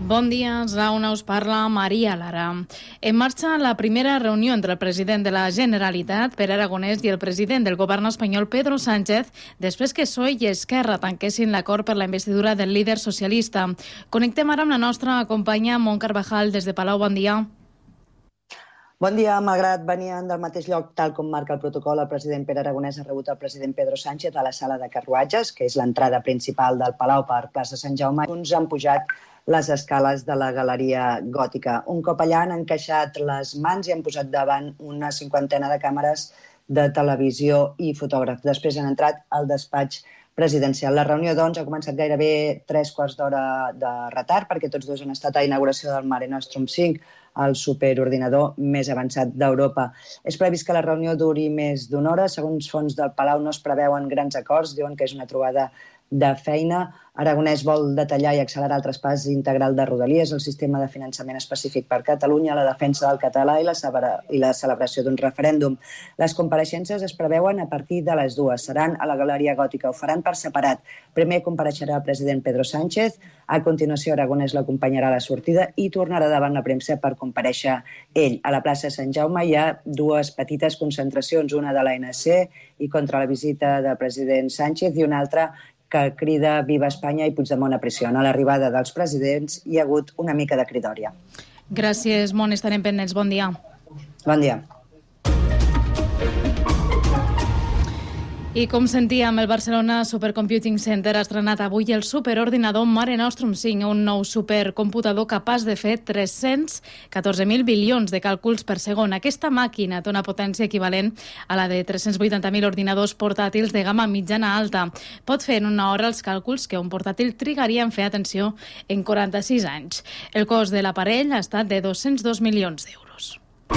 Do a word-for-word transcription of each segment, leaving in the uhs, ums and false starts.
Bon dia, Zauna, us parla Maria Lara. En marxa la primera reunió entre el president de la Generalitat, Pere Aragonès, i el president del govern espanyol, Pedro Sánchez, després que P S O E i Esquerra tanquessin l'acord per la investidura del líder socialista. Connectem ara amb la nostra companya Mont Carvajal des de Palau. Bon dia. Bon dia. Malgrat venien del mateix lloc, tal com marca el protocol, el president Pere Aragonès ha rebut el president Pedro Sánchez a la sala de carruatges, que és l'entrada principal del Palau per plaça Sant Jaume. Uns han pujat les escales de la galeria gòtica. Un cop allà han encaixat les mans i han posat davant una cinquantena de càmeres de televisió i fotògrafs. Després han entrat al despatx presidencial. La reunió, doncs, ha començat gairebé tres quarts d'hora de retard, perquè tots dos han estat a inauguració del Mare Nostrum cinc, el superordinador més avançat d'Europa. És previst que la reunió duri més d'una hora. Segons fons del Palau no es preveuen grans acords, diuen que és una trobada de feina. Aragonès vol detallar i accelerar el traspàs integral de Rodalies, el sistema de finançament específic per Catalunya, la defensa del català i la, i la celebració d'un referèndum. Les compareixences es preveuen a partir de les dues. Seran a la Galeria Gòtica, ho faran per separat. Primer compareixerà el president Pedro Sánchez, a continuació Aragonès l'acompanyarà a la sortida i tornarà davant la premsa per comparèixer ell. A la plaça Sant Jaume hi ha dues petites concentracions, una de l'A N C i contra la visita del president Sánchez i una altra que crida Viva Espanya i Puigdemont a pressió. A l'arribada dels presidents hi ha hagut una mica de cridòria. Gràcies, Mont. Estarem pendents. Bon dia. Bon dia. I com sentíem, el Barcelona Supercomputing Center ha estrenat avui el superordinador Mare Nostrum cinc, un nou supercomputador capaç de fer tres-cents catorze mil bilions de càlculs per segon. Aquesta màquina té una potència equivalent a la de tres-cents vuitanta mil ordinadors portàtils de gamma mitjana alta. Pot fer en una hora els càlculs que un portàtil trigaria en fer, atenció, en quaranta-sis anys. El cost de l'aparell ha estat de dos-cents dos milions d'euros.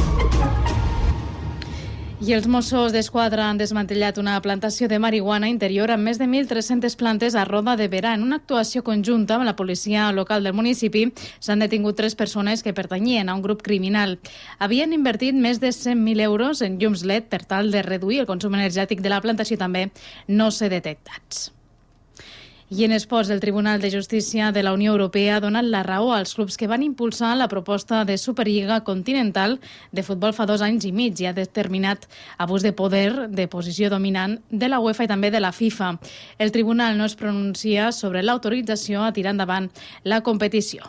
I els Mossos d'Esquadra han desmantellat una plantació de marihuana interior amb més de mil tres-centes plantes a Roda de Berà. En una actuació conjunta amb la policia local del municipi s'han detingut tres persones que pertanyien a un grup criminal. Havien invertit més de cent mil euros en llums L E D per tal de reduir el consum energètic de la plantació i també no ser detectats. I en esports, el Tribunal de Justícia de la Unió Europea ha donat la raó als clubs que van impulsar la proposta de Superliga Continental de futbol fa dos anys i mig i ha determinat abús de poder de posició dominant de la UEFA i també de la FIFA. El tribunal no es pronuncia sobre l'autorització a tirar endavant la competició.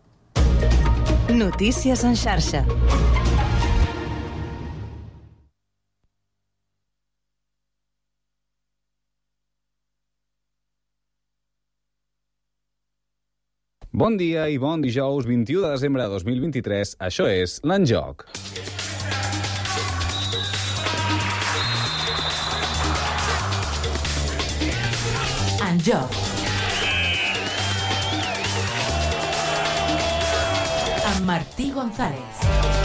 Notícies en xarxa. Bon dia i bon dijous vint-i-u de desembre de dos mil vint-i-tres. Això és l'Enjoc. Enjoc. Amb Martí González.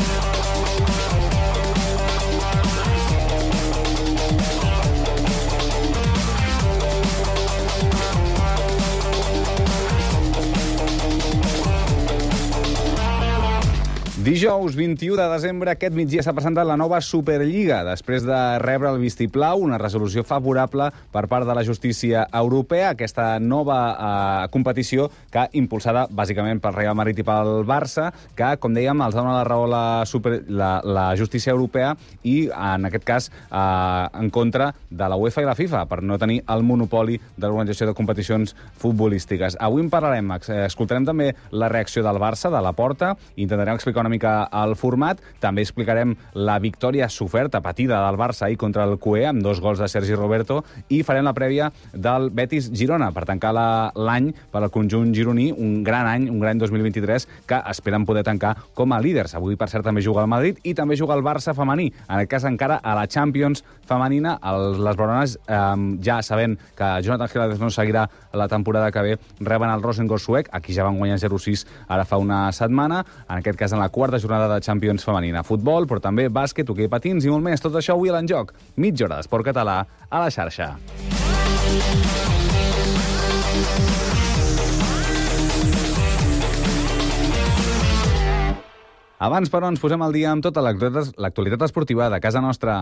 Dijous vint-i-u de desembre, aquest migdia s'ha presentat la nova Superliga, després de rebre el vistiplau, una resolució favorable per part de la justícia europea, aquesta nova eh, competició que impulsada bàsicament pel Real Madrid i pel Barça, que, com dèiem, els dona la raó la, super, la, la justícia europea i, en aquest cas, eh, en contra de la UEFA i la FIFA, per no tenir el monopoli de l'organització de competicions futbolístiques. Avui en parlarem, escoltarem també la reacció del Barça, de la Porta, i intentarem explicar una mica el format. També explicarem la victòria soferta, patida del Barça ahir contra el Q E, amb dos gols de Sergi Roberto, i farem la prèvia del Betis-Girona per tancar l'any per al conjunt gironí, un gran any, un gran dos mil vint-i-tres, que esperen poder tancar com a líders. Avui, per cert, també juga el Madrid i també juga el Barça femení, en aquest cas encara a la Champions femenina. El, les Braunes, eh, ja sabent que Jonathan Giladez no seguirà la temporada que ve, reben el Rosengård suec, aquí ja van guanyar zero sis ara fa una setmana, en aquest cas en la quarta jornada de Champions femenina. Futbol, però també bàsquet, hoquei patins i molt més. Tot això avui a l'Enjoc. Mitja hora d'esport català a la xarxa. Abans, però, ens posem al dia amb tota l'actualitat esportiva de casa nostra.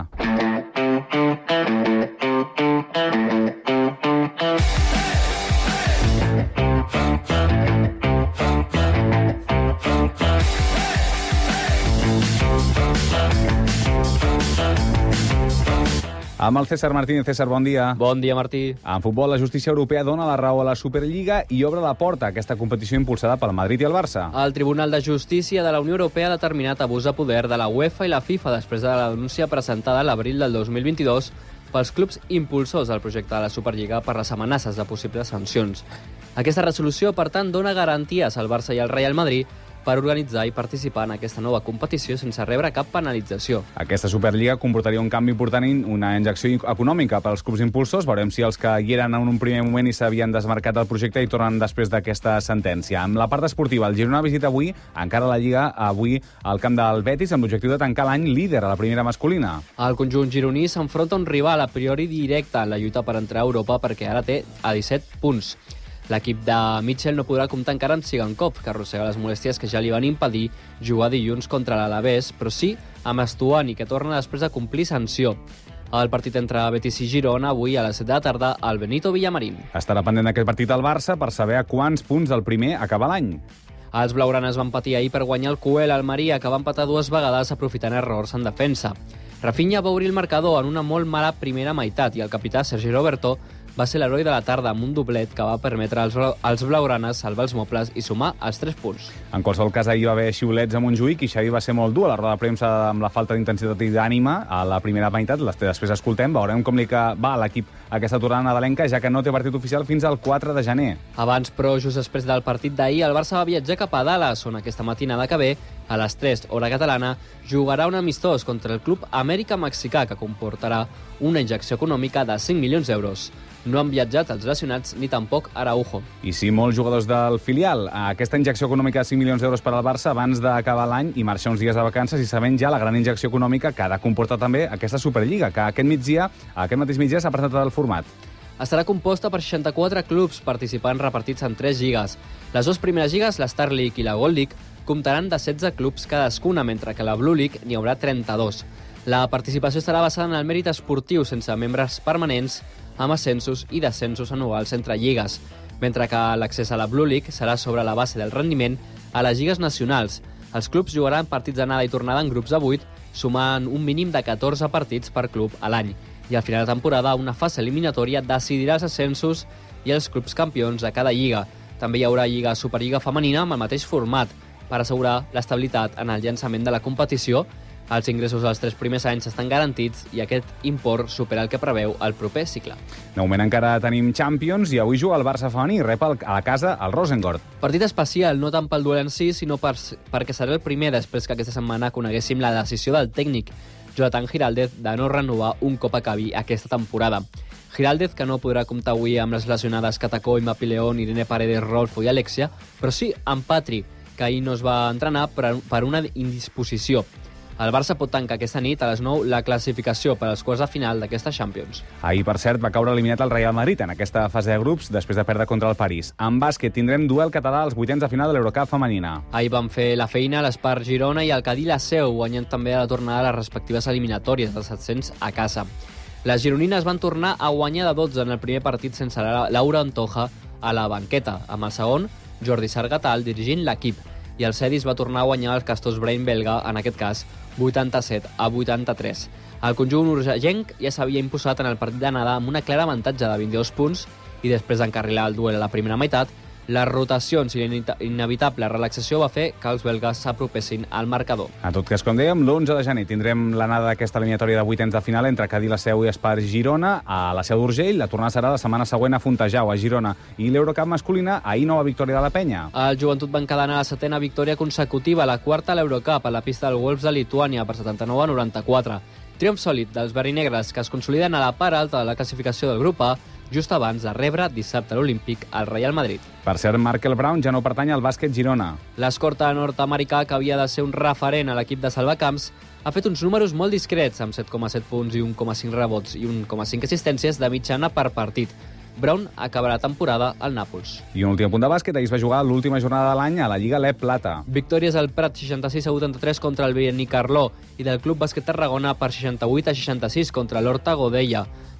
Amb el César Martínez. César, bon dia. Bon dia, Martí. En futbol, la justícia europea dona la raó a la Superliga i obre la porta a aquesta competició impulsada pel Madrid i el Barça. El Tribunal de Justícia de la Unió Europea ha determinat abús de poder de la UEFA i la FIFA després de la denúncia presentada a l'abril del dos mil vint-i-dos pels clubs impulsors del projecte de la Superliga per les amenaces de possibles sancions. Aquesta resolució, per tant, dona garanties al Barça i al Real Madrid per organitzar i participar en aquesta nova competició sense rebre cap penalització. Aquesta Superliga comportaria un canvi important, una injecció econòmica per als clubs impulsors. Veurem si els que hi eren en un primer moment i s'havien desmarcat del projecte i tornen després d'aquesta sentència. Amb la part esportiva, el Girona visita avui, encara la Lliga, avui al camp del Betis, amb l'objectiu de tancar l'any líder a la primera masculina. El conjunt gironí s'enfronta a un rival a priori directe en la lluita per entrar a Europa perquè ara té a disset punts. L'equip de Mitchell no podrà comptar encara amb Sigankov, que arrossega les molèsties que ja li van impedir jugar dilluns contra l'Alavés, però sí amb Estuani, que torna després de complir sanció. El partit entre Betis i Girona, avui a les set de la tarda, al Benito Villamarín. Estarà pendent d'aquest partit al Barça per saber a quants punts del primer acaba l'any. Els blaugranes van patir ahir per guanyar el Cuel al Maria, que va empatar dues vegades aprofitant errors en defensa. Rafinha va obrir el marcador en una molt mala primera meitat i el capità Sergi Roberto va ser l'heroi de la tarda amb un doblet que va permetre als, als blaugranes salvar els mobles i sumar els tres punts. En qualsevol cas, ahir va haver xiulets a Montjuïc i Xavi va ser molt dur a la roda de premsa amb la falta d'intensitat i d'ànima a la primera meitat. Després escoltem, veurem com li va a l'equip aquesta tornada nadalenca, ja que no té partit oficial fins al quatre de gener. Abans, però, just després del partit d'ahir, el Barça va viatjar cap a Dallas, on aquesta matinada que ve, a les tres, hora catalana, jugarà un amistós contra el club Amèrica Mexicà, que comportarà una injecció econòmica de cinc milions d'euros. No han viatjat els lesionats ni tampoc Araujo. I sí, molts jugadors del filial. Aquesta injecció econòmica de cinc milions d'euros per al Barça abans d'acabar l'any i marxar uns dies de vacances i sabent ja la gran injecció econòmica que ha de comportar també aquesta Superliga, que aquest migdia, aquest mateix migdia s'ha presentat el format. Estarà composta per seixanta-quatre clubs participants repartits en tres lligues. Les dues primeres lligues, la Star League i la Gold League, comptaran de setze clubs cadascuna, mentre que la Blue League n'hi haurà trenta-dos. La participació estarà basada en el mèrit esportiu sense membres permanents, amb ascensos i descensos anuals entre lligues, mentre que l'accés a la Blue League serà sobre la base del rendiment a les lligues nacionals. Els clubs jugaran partits d'anada i tornada en grups de vuit, sumant un mínim de catorze partits per club a l'any. I al final de temporada, una fase eliminatòria decidirà els ascensos i els clubs campions de cada lliga. També hi haurà Lliga Superliga femenina amb el mateix format, per assegurar l'estabilitat en el llançament de la competició. Els ingressos dels tres primers anys estan garantits i aquest import supera el que preveu el proper cicle. De moment encara tenim Champions i avui juga el Barça femení i rep a la casa el Rosengård. Partit especial, no tant pel duel en si, sinó per, perquè serà el primer després que aquesta setmana coneguéssim la decisió del tècnic Jonathan Giraldez de no renovar un cop acabi aquesta temporada. Giraldez, que no podrà comptar avui amb les lesionades Catacó, Immapi León, Irene Paredes, Rolfo i Alexia, però sí amb Patri, que ahir no es va entrenar per una indisposició. El Barça pot tancar aquesta nit a les nou la classificació per als quarts de final d'aquesta Champions. Ahir, per cert, va caure eliminat el Real Madrid en aquesta fase de grups després de perdre contra el París. En bàsquet tindrem duel català als vuitens de final de l'Eurocup femenina. Ahir van fer la feina l'Espart Girona i el Cadí la Seu, guanyant també a la tornada les respectives eliminatòries dels set-cents a casa. Les gironines van tornar a guanyar de dotze en el primer partit sense Laura Antoja a la banqueta, amb el segon Jordi Sargatal dirigint l'equip. I el Cedis va tornar a guanyar el Castors Brain belga, en aquest cas, vuitanta-set a vuitanta-tres. El conjunt urgellenc ja s'havia imposat en el partit d'anada amb una clara avantatge de vint-i-dos punts i després d'encarrilar el duel a la primera meitat, les rotacions i la inevitable relaxació va fer que els belgues s'apropessin al marcador. En tot cas, com dèiem, l'onze de gener tindrem l'anada d'aquesta eliminatòria de vuitens de final entre Cadí la Seu i Espart Girona a la Seu d'Urgell. La tornada serà la setmana següent a Fontejau, a Girona. I l'Eurocup masculina, ahir nova victòria de la Penya. El Joventut va encadenar la setena victòria consecutiva, la quarta a l'Eurocup, a la pista del Wolves de Lituània per setanta-nou a noranta-quatre. Triomf sòlid dels verinegres, que es consoliden a la part alta de la classificació del grup A, just abans de rebre dissabte a l'Olímpic al Real Madrid. Per cert, Markel Brown ja no pertany al bàsquet Girona. L'escorta nord-americà, que havia de ser un referent a l'equip de salvacamps, ha fet uns números molt discrets, amb set coma set punts i un coma cinc rebots i un coma cinc assistències de mitjana per partit. Brown acabarà temporada al Nàpols. I un últim punt de bàsquet, ahir es va jugar l'última jornada de l'any a la Lliga L E P Plata. Victòries al Prat seixanta-sis a vuitanta-tres contra el Benicarló i del Club Bàsquet Tarragona per seixanta-vuit a seixanta-sis contra l'Horta Godella.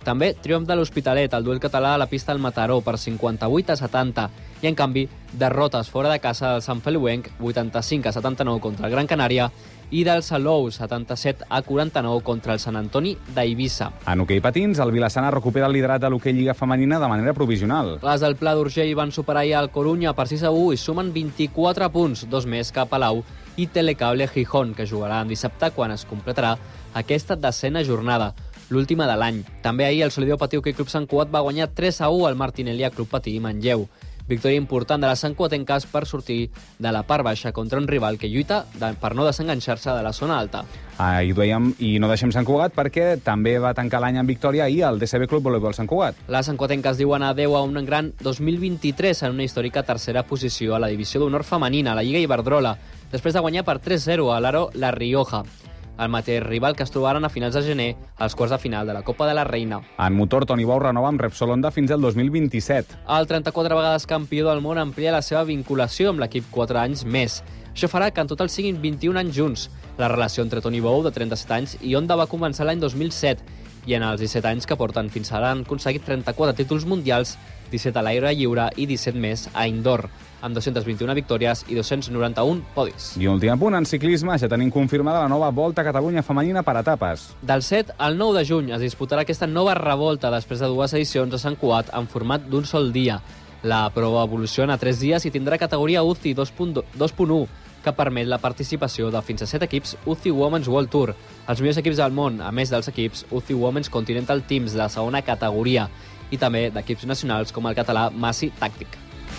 També triomf de l'Hospitalet, el duel català a la pista del Mataró per cinquanta-vuit a setanta. I, en canvi, derrotes fora de casa del Sant Feliuenc, vuitanta-cinc a setanta-nou contra el Gran Canària, i del Salou, setanta-set a quaranta-nou contra el Sant Antoni d'Eivissa. En hoquei patins, el Vilassana recupera el liderat de l'hoquei Lliga Femenina de manera provisional. Les del Pla d'Urgell van superar ahir el Corunya per sis a u i sumen vint-i-quatre punts, dos més que Palau i Telecable Gijón, que jugarà dissabte quan es completarà aquesta desena jornada, l'última de l'any. També ahir el Solideo Patí Hoquei Club Sant Cugat va guanyar tres a u al Martinelli Club Patí Manlleu. Victòria important de les santcugatenques per sortir de la part baixa contra un rival que lluita de, per no desenganxar-se de la zona alta. Ah, i, dèiem, I no deixem Sant Cugat perquè també va tancar l'any en victòria ahir el D C B Club Voleibol Sant Cugat. Les santcugatenques diuen adeu a un gran dos mil vint-i-tres en una històrica tercera posició a la divisió d'honor femenina, a la Lliga Iberdrola, després de guanyar per tres a zero a l'Aro La Rioja, el mateix rival que es trobaren a finals de gener als quarts de final de la Copa de la Reina. En motor, Toni Bou renova amb Repsol Honda fins al dos mil vint-i-set. El trenta-quatre vegades campió del món amplia la seva vinculació amb l'equip quatre anys més. Això farà que en total siguin vint-i-un anys junts. La relació entre Toni Bou, de trenta-set anys, i Honda va començar l'any dos mil set, i en els disset anys que porten fins ara han aconseguit trenta-quatre títols mundials, disset a l'aire lliure i disset més a indoor, amb dos-centes vint-i-una victòries i dos-cents noranta-un podis. I un últim punt, en ciclisme, ja tenim confirmada la nova Volta a Catalunya femenina per etapes. Del set al nou de juny es disputarà aquesta nova revolta després de dues edicions a Sant Cugat en format d'un sol dia. La prova evoluciona a tres dies i tindrà categoria U C I dos punt u, que permet la participació de fins a set equips U C I Women's World Tour. Els millors equips del món, a més dels equips U C I Women's Continental Teams de segona categoria, i també d'equips nacionals com el català Massi Tàctic.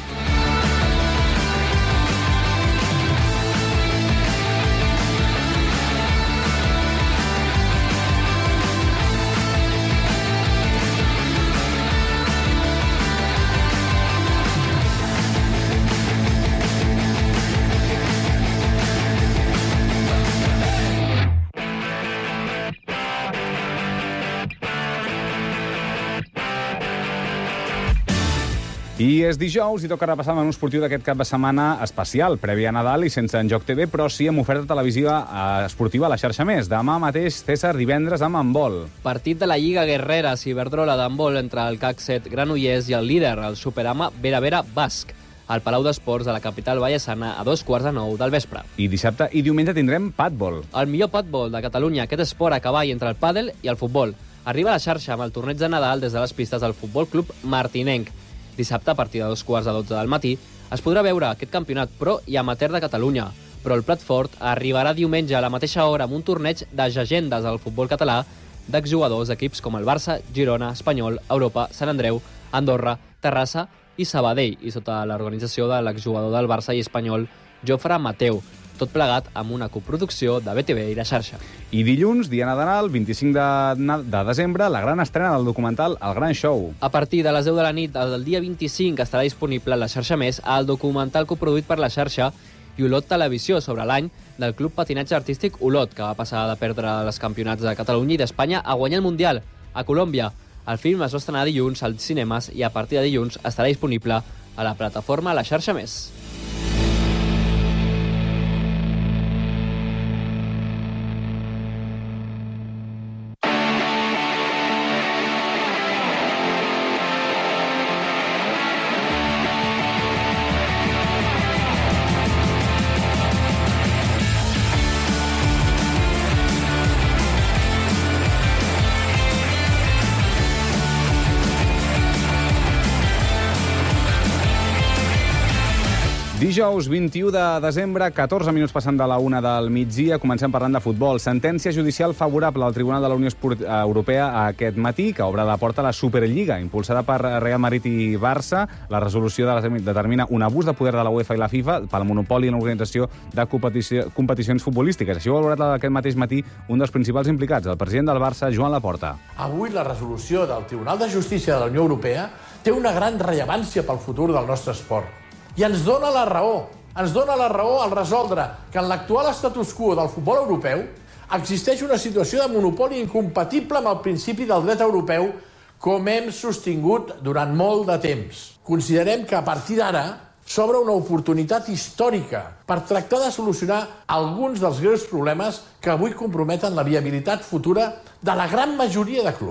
I és dijous i toca repassar el menú esportiu d'aquest cap de setmana especial, previ a Nadal i sense En Joc T V, però sí amb oferta televisiva eh, esportiva a la xarxa més. Demà mateix, César, divendres amb handbol. Partit de la Lliga Guerreres i Iberdrola d'handbol entre el C A C set Granollers i el líder, el Superama Vera Vera Basc, al Palau d'Esports de la capital vallesana a dos quarts de nou del vespre. I dissabte i diumenge tindrem padbol. El millor padbol de Catalunya, aquest esport a cavall entre el pàdel i el futbol. Arriba a la xarxa amb el torneig de Nadal des de les pistes del Futbol Club Martinenc. Dissabte, a partir de dos quarts de dotze del matí, es podrà veure aquest campionat pro i amateur de Catalunya. Però el plat fort arribarà diumenge a la mateixa hora amb un torneig de llegendes del futbol català d'exjugadors d'equips com el Barça, Girona, Espanyol, Europa, Sant Andreu, Andorra, Terrassa i Sabadell, i sota l'organització de l'exjugador del Barça i Espanyol, Jofre Mateu. Tot plegat amb una coproducció de B T V i la xarxa. I dilluns, dia de Nadal, vint-i-cinc de, de desembre, la gran estrena del documental El Gran Show. A partir de les deu de la nit del dia vint-i-cinc estarà disponible a la xarxa més el documental coproduït per la xarxa i Olot Televisió sobre l'any del Club Patinatge Artístic Olot, que va passar de perdre els campionats de Catalunya i d'Espanya a guanyar el Mundial a Colòmbia. El film es va estrenar dilluns als cinemes i a partir de dilluns estarà disponible a la plataforma La Xarxa Més. Dijous vint-i-u de desembre, catorze minuts passant de la una del migdia, comencem parlant de futbol. Sentència judicial favorable al Tribunal de la Unió Europea aquest matí, que obre la porta a la Superliga, impulsada per Real Madrid i Barça. La resolució determina un abús de poder de la UEFA i la FIFA pel monopoli en l'organització de competició, competicions futbolístiques. Així ho ha valorat aquest mateix matí un dels principals implicats, el president del Barça, Joan Laporta. Avui la resolució del Tribunal de Justícia de la Unió Europea té una gran rellevància pel futur del nostre esport. I ens dona la raó, ens dona la raó al resoldre que en l'actual status quo del futbol europeu existeix una situació de monopoli incompatible amb el principi del dret europeu, com hem sostingut durant molt de temps. Considerem que a partir d'ara s'obre una oportunitat històrica per tractar de solucionar alguns dels greus problemes que avui comprometen la viabilitat futura de la gran majoria de clubs.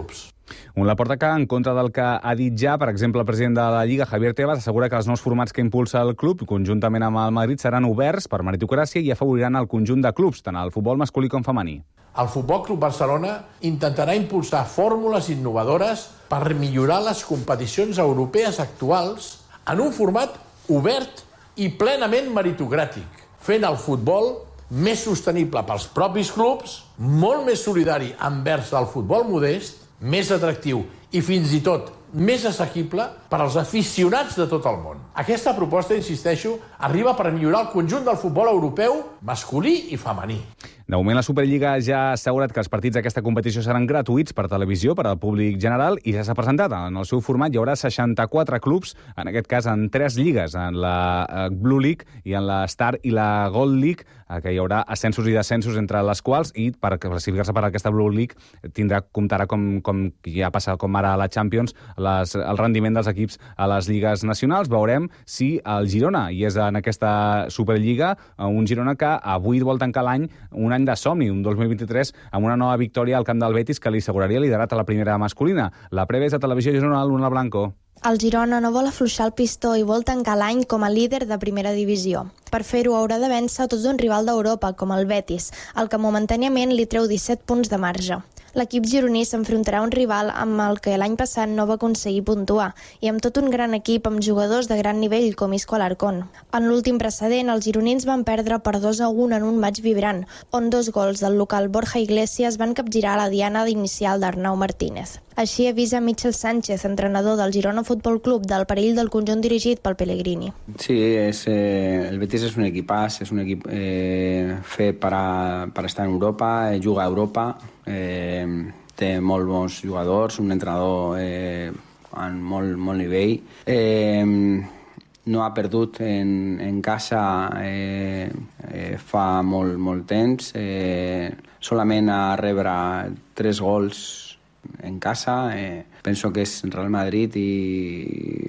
Un Laporta que, en contra del que ha dit ja, per exemple, el president de la Lliga, Javier Tebas, assegura que els nous formats que impulsa el club, conjuntament amb el Madrid, seran oberts per meritocràcia i afavoriran el conjunt de clubs, tant el futbol masculí com femení. El Futbol Club Barcelona intentarà impulsar fórmules innovadores per millorar les competicions europees actuals en un format obert i plenament meritocràtic, fent el futbol més sostenible pels propis clubs, molt més solidari envers el futbol modest, més atractiu i fins i tot més assequible per als aficionats de tot el món. Aquesta proposta, insisteixo, arriba per millorar el conjunt del futbol europeu masculí i femení. De moment, la Superliga ja ha assegurat que els partits d'aquesta competició seran gratuïts per televisió, per al públic general, i ja s'ha presentat. En el seu format hi haurà seixanta-quatre clubs, en aquest cas en tres lligues, en la Blue League i en la Star i la Gold League, que hi haurà ascensos i descensos entre les quals, i per classificar-se per aquesta Blue League tindrà, comptarà com, com ja passa com ara a la Champions, les, el rendiment dels equips a les lligues nacionals. Veurem si el Girona hi és en aquesta Superliga, un Girona que avui vol tancar l'any, un any de somni, un dos mil vint-i-tres, amb una nova victòria al camp del Betis que li asseguraria liderat a la primera masculina. La prèvia és a Televisió Girona, Luna Blanco. El Girona no vol afluixar el pistó i vol tancar l'any com a líder de primera divisió. Per fer-ho haurà de vèncer tot un rival d'Europa, com el Betis, el que momentàniament li treu disset punts de marge. L'equip gironí s'enfrontarà a un rival amb el que l'any passat no va aconseguir puntuar i amb tot un gran equip amb jugadors de gran nivell com Isco Alarcón. En l'últim precedent, els gironins van perdre per dos a un en un maig vibrant, on dos gols del local Borja Iglesias van capgirar la diana inicial d'Arnau Martínez. Així avisa Michel Sánchez, entrenador del Girona Futbol Club, del perill del conjunt dirigit pel Pellegrini. Sí, es, eh, el Betis és un equipàs, és un equip eh, fet per, a, per estar en Europa, eh, juga a Europa, eh, té molt bons jugadors, un entrenador eh, amb molt, molt nivell. Eh, no ha perdut en, en casa eh, eh, fa molt, molt temps, eh, solament a rebre tres gols en casa. Eh, penso que és Real Madrid i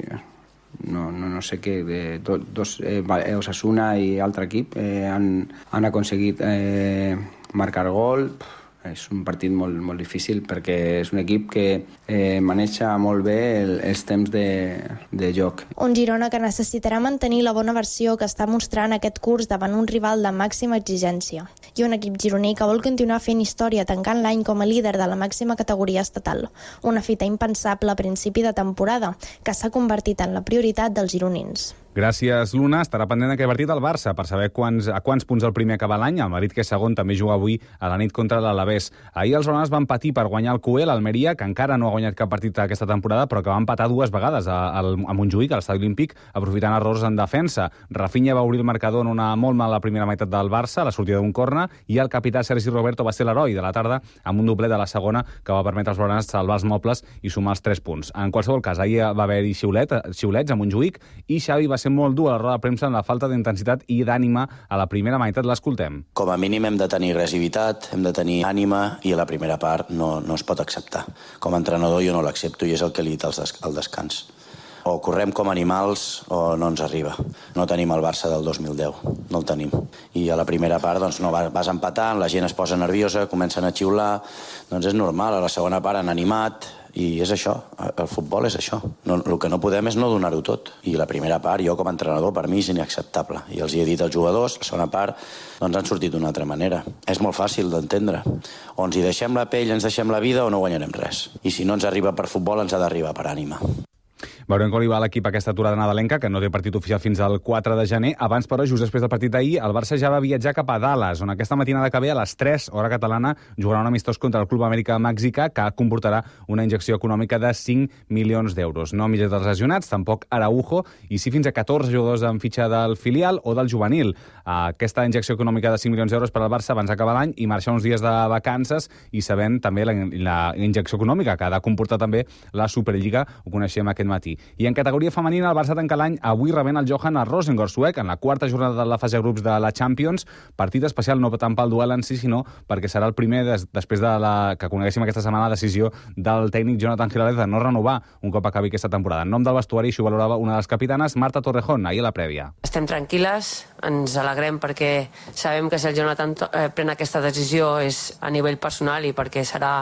no, no, no sé què, de, do, dos, eh, Osasuna i altre equip eh, han, han aconseguit eh, marcar gol. És un partit molt, molt difícil perquè és un equip que eh, maneja molt bé el, els temps de, de joc. Un Girona que necessitarà mantenir la bona versió que està mostrant aquest curs davant un rival de màxima exigència. I un equip gironí que vol continuar fent història tancant l'any com a líder de la màxima categoria estatal. Una fita impensable a principi de temporada que s'ha convertit en la prioritat dels gironins. Gràcies, Luna. Estarà pendent d'aquest partit al Barça per saber quants, a quants punts el primer acaba l'any. El Madrid, que és segon, també juga avui a la nit contra l'Alavés. Ahir els blaugranes van patir per guanyar el Q E, l'Almeria, que encara no ha guanyat cap partit aquesta temporada, però que va empatar dues vegades a, a, a Montjuïc, a l'Estadi Olímpic, aprofitant errors en defensa. Rafinha va obrir el marcador en una molt mala primera meitat del Barça, a la sortida d'un corna, i el capità Sergi Roberto va ser l'heroi de la tarda amb un doblet de la segona que va permetre als blaugranes salvar els mobles i sumar els tres punts. En qualsevol cas, ahir va haver-hi xiulet, xiulets a Montjuïc i Xavi va ser molt dur a la roda de premsa en la falta d'intensitat i d'ànima a la primera meitat. L'escoltem. Com a mínim hem de tenir agressivitat, hem de tenir ànima i a la primera part no, no es pot acceptar. Com a entrenador jo no l'accepto i és el que li dit al des descans. O correm com animals o no ens arriba. No tenim el Barça del dos mil deu, no el tenim. I a la primera part doncs, no, vas empatant, la gent es posa nerviosa, comencen a xiular, doncs és normal. A la segona part han animat, i és això, el futbol és això. No, el que no podem és no donar-ho tot. I la primera part, jo com a entrenador, per mi és inacceptable. I els hi he dit als jugadors, la segona part, doncs han sortit d'una altra manera. És molt fàcil d'entendre. O ens hi deixem la pell, ens deixem la vida, o no guanyarem res. I si no ens arriba per futbol, ens ha d'arribar per ànima. Veurem com li va a l'equip aquesta aturada nadalenca, que no té partit oficial fins al quatre de gener. Abans, però, just després del partit d'ahir, el Barça ja va viatjar cap a Dallas, on aquesta matinada que ve, a les tres, hora catalana, jugarà un amistós contra el Club Amèrica Mexicà, que comportarà una injecció econòmica de cinc milions d'euros. No mitjans dels lesionats, tampoc Araujo, i sí fins a catorze jugadors en fitxa del filial o del juvenil. Aquesta injecció econòmica de cinc milions d'euros per al Barça abans d'acabar l'any i marxar uns dies de vacances i sabent també la, la injecció econòmica que ha de comportar també la Superliga, ho coneixem aquest matí. I en categoria femenina, el Barça tanca l'any avui rebent el Johan a Rosengård suec en la quarta jornada de la fase de grups de la Champions. Partit especial no tant pel duel en si, sinó perquè serà el primer des, després de la, que coneguéssim aquesta setmana la decisió del tècnic Jonathan Giráldez de no renovar un cop acabi aquesta temporada. En nom del vestuari, això ho valorava una de les capitanes, Marta Torrejón, ahir a la prèvia. Estem tranquil·les, ens alegrem perquè sabem que si el Jonathan pren aquesta decisió és a nivell personal i perquè serà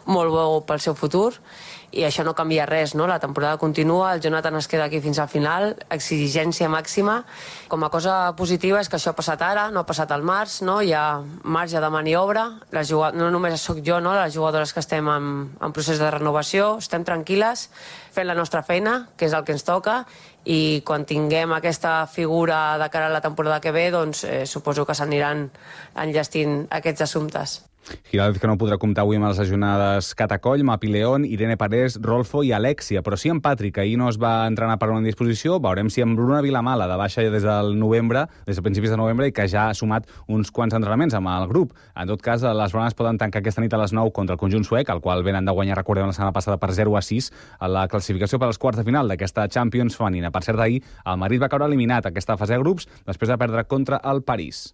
molt bo pel seu futur i això no canvia res, no? La temporada continua, el Jonathan es queda aquí fins al final, exigència màxima. Com a cosa positiva és que això ha passat ara, no ha passat al març, no? Hi ha marge de maniobra, les jugad... no només sóc jo, no? Les jugadores que estem en, en procés de renovació, estem tranquil·les, fent la nostra feina, que és el que ens toca, i quan tinguem aquesta figura de cara a la temporada que ve, doncs eh, suposo que s'aniran enllestint aquests assumptes. Giraldez, que no podrà comptar avui amb les lesionades Catacoll, Mapi León, Irene Parés, Rolfo i Alexia, però sí en Patrick, ahir no es va entrenar per una indisposició. Veurem si amb Bruna Vilamala, de baixa des del novembre, des de principis de novembre, i que ja ha sumat uns quants entrenaments amb el grup. En tot cas, les Blanes poden tancar aquesta nit a les nou contra el conjunt suec, el qual venen de guanyar, recordem, la setmana passada per zero a sis a la classificació per als quarts de final d'aquesta Champions femenina. Per cert, ahir el Madrid va caure eliminat aquesta fase de grups després de perdre contra el París.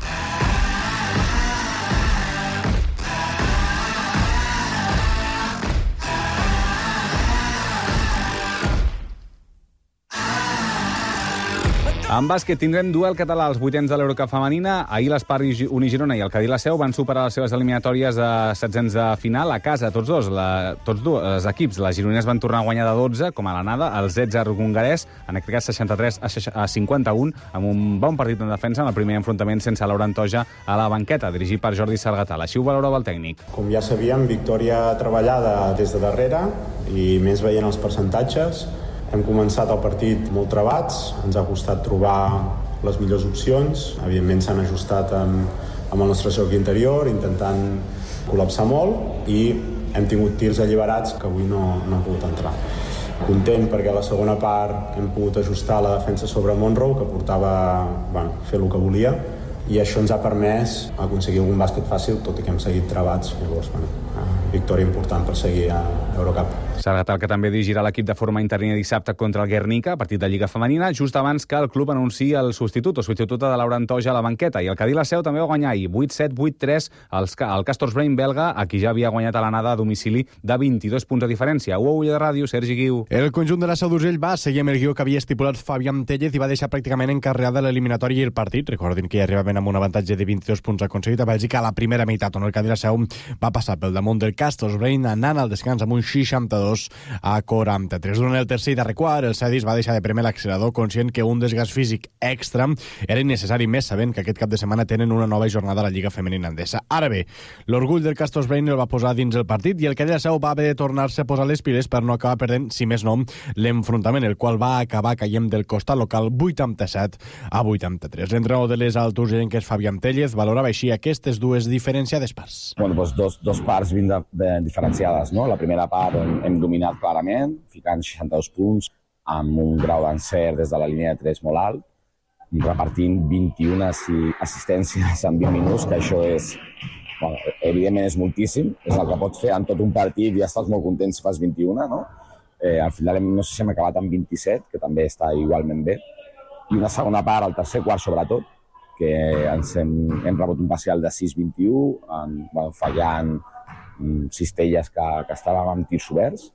En bàsquet tindrem duel català als vuitens de l'Eurocup femenina. Ahir l'Espar Unigirona i el Cadí la Seu van superar les seves eliminatòries a setzents de final a casa, tots dos, la, tots dos els equips. Les gironines van tornar a guanyar de dotze, com a l'anada, el Zets hongarès, en aquest cas seixanta-tres a cinquanta-un, amb un bon partit en defensa en el primer enfrontament sense Laura Antoja a la banqueta, dirigit per Jordi Sargatal. Així ho valorava el tècnic. Com ja sabíem, victòria treballada des de darrere i més veient els percentatges. Hem començat el partit molt trebats, ens ha costat trobar les millors opcions, evidentment s'han ajustat amb, amb el nostre joc interior, intentant col·lapsar molt, i hem tingut tirs alliberats que avui no, no han pogut entrar. Content perquè a la segona part hem pogut ajustar la defensa sobre Monroe, que portava bueno, fer el que volia, i això ens ha permès aconseguir algun bàsquet fàcil, tot i que hem seguit trebats. Llavors, bueno, victòria important per seguir a l'Eurocup. Sargatal, que també dirigirà l'equip de forma interina dissabte contra el Guernica, partit de Lliga Femenina, just abans que el club anunciï el substitut o substituta de Laura Antoja a la banqueta. I el Cadí la Seu també va guanyar ahir vuit set, vuit tres al Castors Brain belga, a qui ja havia guanyat a l'anada a domicili de vint-i-dos punts de diferència. U A U de ràdio, Sergi Guiu. El conjunt de la Seu d'Urgell va seguir amb el guió que havia estipulat Fabián Tellez i va deixar pràcticament encarregada l'eliminatòria i el partit. Recordin que ja arribaven amb un avantatge de vint-i-dos punts aconseguit a Bèlgica a la primera meitat, on el Cadí la Seu va passar pel damunt del Castors Brain, anant al descans amb un seixanta-dos a quaranta-tres. Durant el tercer i darrer quart, el Cedis va deixar de premer l'accelerador, conscient que un desgast físic extra era innecessari, més sabent que aquest cap de setmana tenen una nova jornada a la Lliga Femenina Endesa. Ara bé, l'orgull del Castors Brain el va posar dins el partit i el Cadí la Seu va haver de tornar-se a posar les piles per no acabar perdent, si més no, l'enfrontament, el qual va acabar caient del costat local vuitanta-set a vuitanta-tres. L'entrenador de les alturgenques, Fabián Tellez, valorava així aquestes dues diferenciades parts. Bueno, doncs dos, dos parts ben de, de diferenciades, no? La primera part hem, hem dominat clarament, ficant seixanta-dos punts, amb un grau d'encert des de la línia de tres molt alt, repartint vint-i-una assistències en vint minuts, que això és, bueno, evidentment és moltíssim, és el que pots fer en tot un partit i ja estàs molt content si fas vint-i-una, no? Eh, al final hem, no sé si hem acabat amb vint-i-set, que també està igualment bé, i una segona part, al tercer quart sobretot, que ens hem, hem rebut un parcial de sis vint-i-u, en, bueno, fallant mm, cistelles que, que estàvem amb tirs oberts,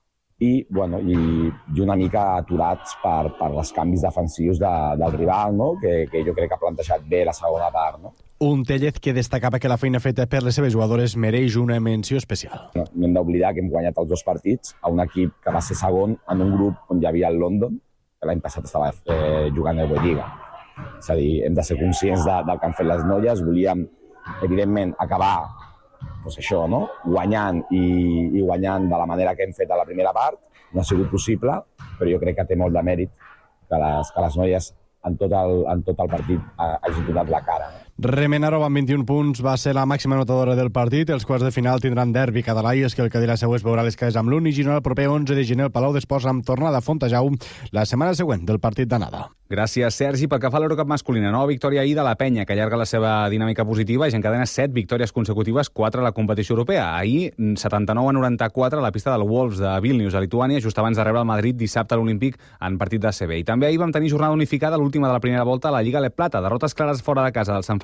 i, bueno, i, i una mica aturats per, per els canvis defensius de, del rival, no? que, que jo crec que ha plantejat bé la segona part. No? Un Tellez que destacava que la feina feta per les seves jugadores mereix una menció especial. No, no hem d'oblidar que hem guanyat els dos partits a un equip que va ser segon en un grup on hi havia el London, que l'any passat estava eh, jugant a Eurolliga. És a dir, hem de ser conscients de, del que han fet les noies. Volíem, evidentment, acabar pues això, no? guanyant i, i guanyant de la manera que hem fet a la primera part. No ha sigut possible, però jo crec que té molt de mèrit que les, que les noies en tot el, en tot el partit hagin donat la cara. Remenarova amb vint-i-un punts va ser la màxima anotadora del partit. Els quarts de final tindran derbi català i és que el Cadí la Seu es veurà les cases amb l'Uni Girona el proper onze de gener al Palau d'Esports amb tornada a Fontejau la setmana següent del partit d'anada. Gràcies, Sergi. Pel que fa a l'Eurocup masculina, nova victòria ahir de la Penya, que allarga la seva dinàmica positiva i encadena set victòries consecutives, quatre a la competició europea. Ahir, setanta-nou a noranta-quatre a la pista del Wolves de Vilnius, a Lituània, just abans de rebre el Madrid dissabte a l'Olímpic en partit de A C B. I també ahir vam tenir jornada unificada, l'última de la primera volta a la Lliga Le Plata. Derrotes clares fora de casa del Sant Feliu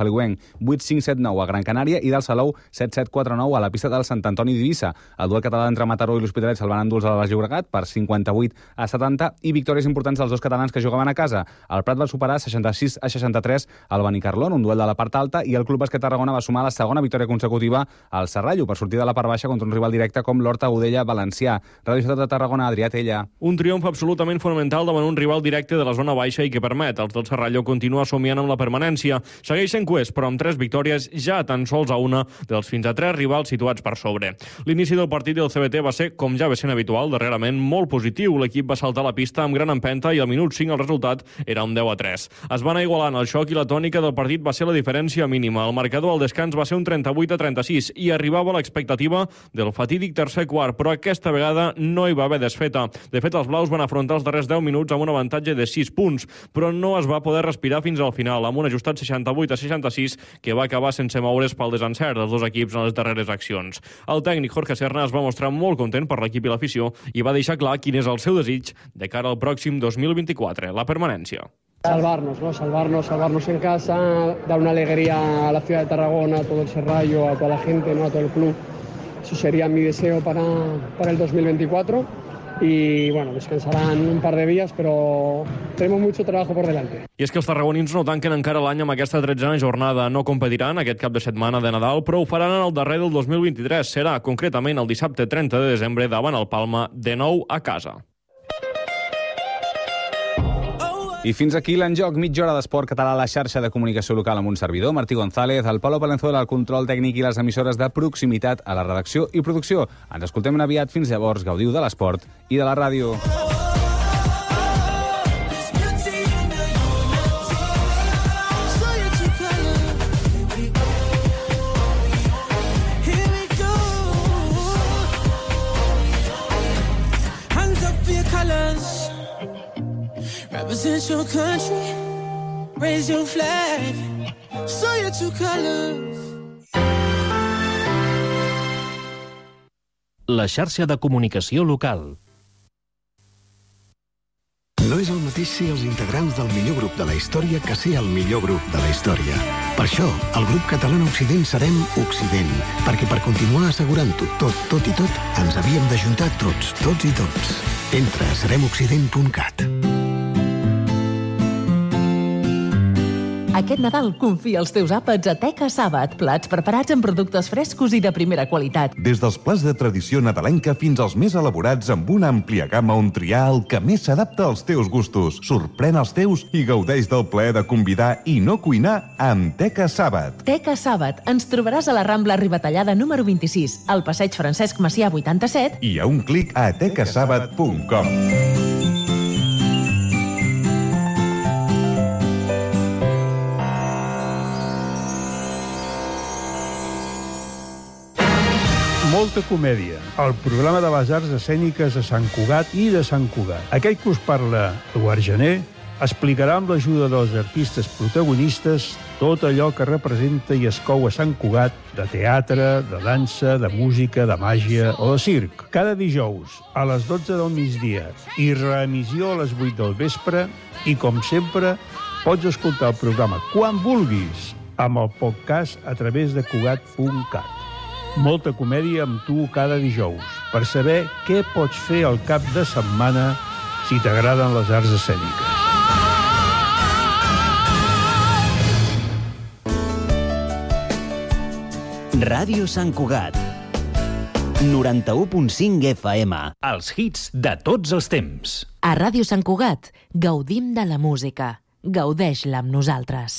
Feliuenc, vuit cinc set nou a Gran Canària, i del Salou set set quatre nou a la pista del Sant Antoni d'Eivissa. El duel català entre Mataró i l'Hospitalet se'l van endur a la Baix Llobregat per cinquanta-vuit a setanta, i victòries importants dels dos catalans que jugaven a casa. El Prat va superar seixanta-sis a seixanta-tres al Benicarló, un duel de la part alta, i el Club Bàsquet Tarragona va sumar la segona victòria consecutiva al Serrallo per sortir de la part baixa contra un rival directe com l'Horta Godella Valencià. Ràdio Ciutat de Tarragona, Adrià Tella. Un triomf absolutament fonamental davant un rival directe de la zona baixa i que permet als del Serrallo continuar somiant amb la permanència. Segueixen cues, però amb tres victòries ja tan sols a una dels fins a tres rivals situats per sobre. L'inici del partit del C B T va ser, com ja ve sent habitual, darrerament molt positiu. L'equip va saltar la pista amb gran empenta i al minut cinc el resultat era un deu a tres. Es van igualant el xoc i la tònica del partit va ser la diferència mínima. El marcador al descans va ser un trenta-vuit a trenta-sis i arribava l'expectativa del fatídic tercer quart, però aquesta vegada no hi va haver desfeta. De fet, els blaus van afrontar els darrers deu minuts amb un avantatge de sis punts, però no es va poder respirar fins al final, amb un ajustat seixanta-vuit a seixanta-sis que va acabar sense moure's pel desencert dels dos equips en les darreres accions. El tècnic Jorge Serna es va mostrar molt content per l'equip i l'afició i va deixar clar quin és el seu desig de cara al pròxim dos mil vint-i-quatre, la permanència. Salvarnos, ¿no? Salvarnos, salvarnos en casa, dar una alegría a la ciudad de Tarragona, a todo el Serrallo, a toda la gente, ¿no? A todo el club. Eso sería mi deseo para, para el dos mil veinticuatro. Y bueno, descansarán un par de días, pero tenemos mucho trabajo por delante. I és que els tarragonins no tanquen encara l'any amb aquesta tretzena jornada. No competiran aquest cap de setmana de Nadal, però ho faran en el darrer del dos mil vint-i-tres. Serà concretament el dissabte trenta de desembre davant el Palma, de nou a casa. I fins aquí l'enjoc, mitja hora d'esport català a la xarxa de comunicació local amb un servidor, Martí González, el Pablo Palenzuela, el control tècnic i les emissores de proximitat a la redacció i producció. Ens escoltem ben aviat. Fins llavors, gaudiu de l'esport i de la ràdio. Represent your country, raise your flag, show your true colors. La xarxa de comunicació local. No és el mateix ser els integrants del millor grup de la història que ser el millor grup de la història. Per això, el grup català Occident serem Occident, perquè per continuar assegurant-ho tot, tot i tot, ens havíem d'ajuntar tots, tots i tots. Entra a serem occident punt cat. Aquest Nadal confia els teus àpats a Teca Sàbat, plats preparats amb productes frescos i de primera qualitat. Des dels plats de tradició nadalenca fins als més elaborats amb una àmplia gamma on triar el que més s'adapta als teus gustos. Sorprèn els teus i gaudeix del plaer de convidar i no cuinar amb Teca Sàbat. Teca Sàbat. Ens trobaràs a la Rambla Ribatallada número vint-i-sis, al passeig Francesc Macià vuitanta-set i a un clic a teca sàbat punt com. Molta comèdia, el programa de les arts escèniques de Sant Cugat i de Sant Cugat. Aquell que us parla, Eduard Gené, explicarà amb l'ajuda dels artistes protagonistes tot allò que representa i es cou a Sant Cugat de teatre, de dansa, de música, de màgia o de circ. Cada dijous a les dotze del migdia i reemissió a les vuit del vespre i, com sempre, pots escoltar el programa quan vulguis amb el podcast a través de cugat punt cat. Molta comèdia amb tu cada dijous, per saber què pots fer al cap de setmana si t'agraden les arts escèniques. Ràdio Sant Cugat, noranta-u punt cinc F M. Els hits de tots els temps. A Ràdio Sant Cugat gaudim de la música. Gaudeix-la amb nosaltres.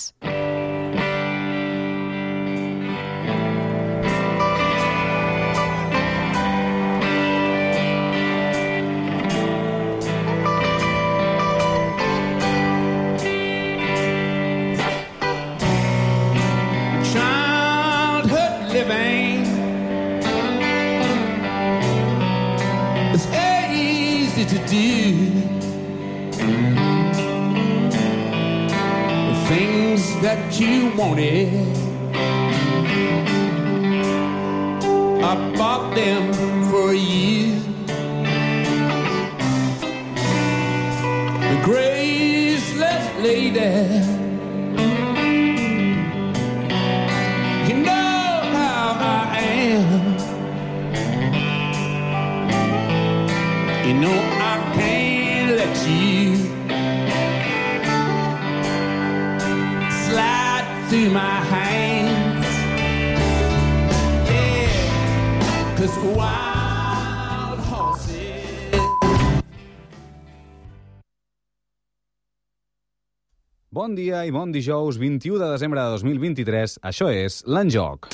To do the things that you wanted, I bought them for you. The graceless lady through my hands. Yeah, 'cause wild horses. Bon dia i bon dijous, vint-i-u de desembre de dos mil vint-i-tres. Això és l'Enjoc.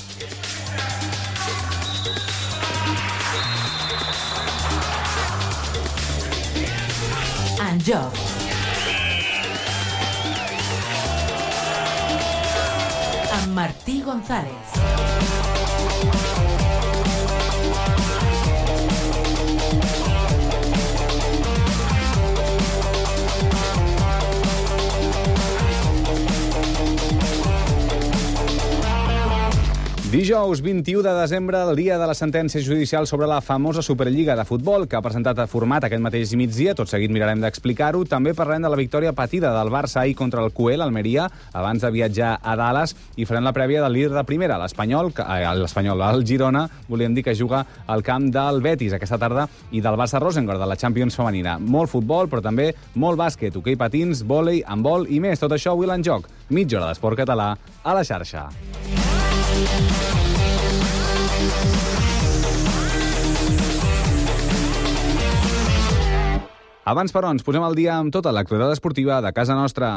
Enjoc. Amb Martí González. Dijous vint-i-u de desembre, el dia de la sentència judicial sobre la famosa Superliga de futbol que ha presentat a format aquest mateix migdia. Tot seguit mirarem d'explicar-ho. També parlarem de la victòria patida del Barça ahir contra el Q E, l'Almeria, abans de viatjar a Dallas, i farem la prèvia del líder de primera, l'Espanyol, eh, l'Espanyol, el Girona, volíem dir que juga al camp del Betis aquesta tarda, i del Barça Rosengård, de la Champions femenina. Molt futbol, però també molt bàsquet, hoquei patins, vòlei, handbol i més. Tot això avui l'Enjoc. Mitja hora d'esport català a la xarxa. Abans, però, ens posem al dia amb tota l'actualitat esportiva de casa nostra.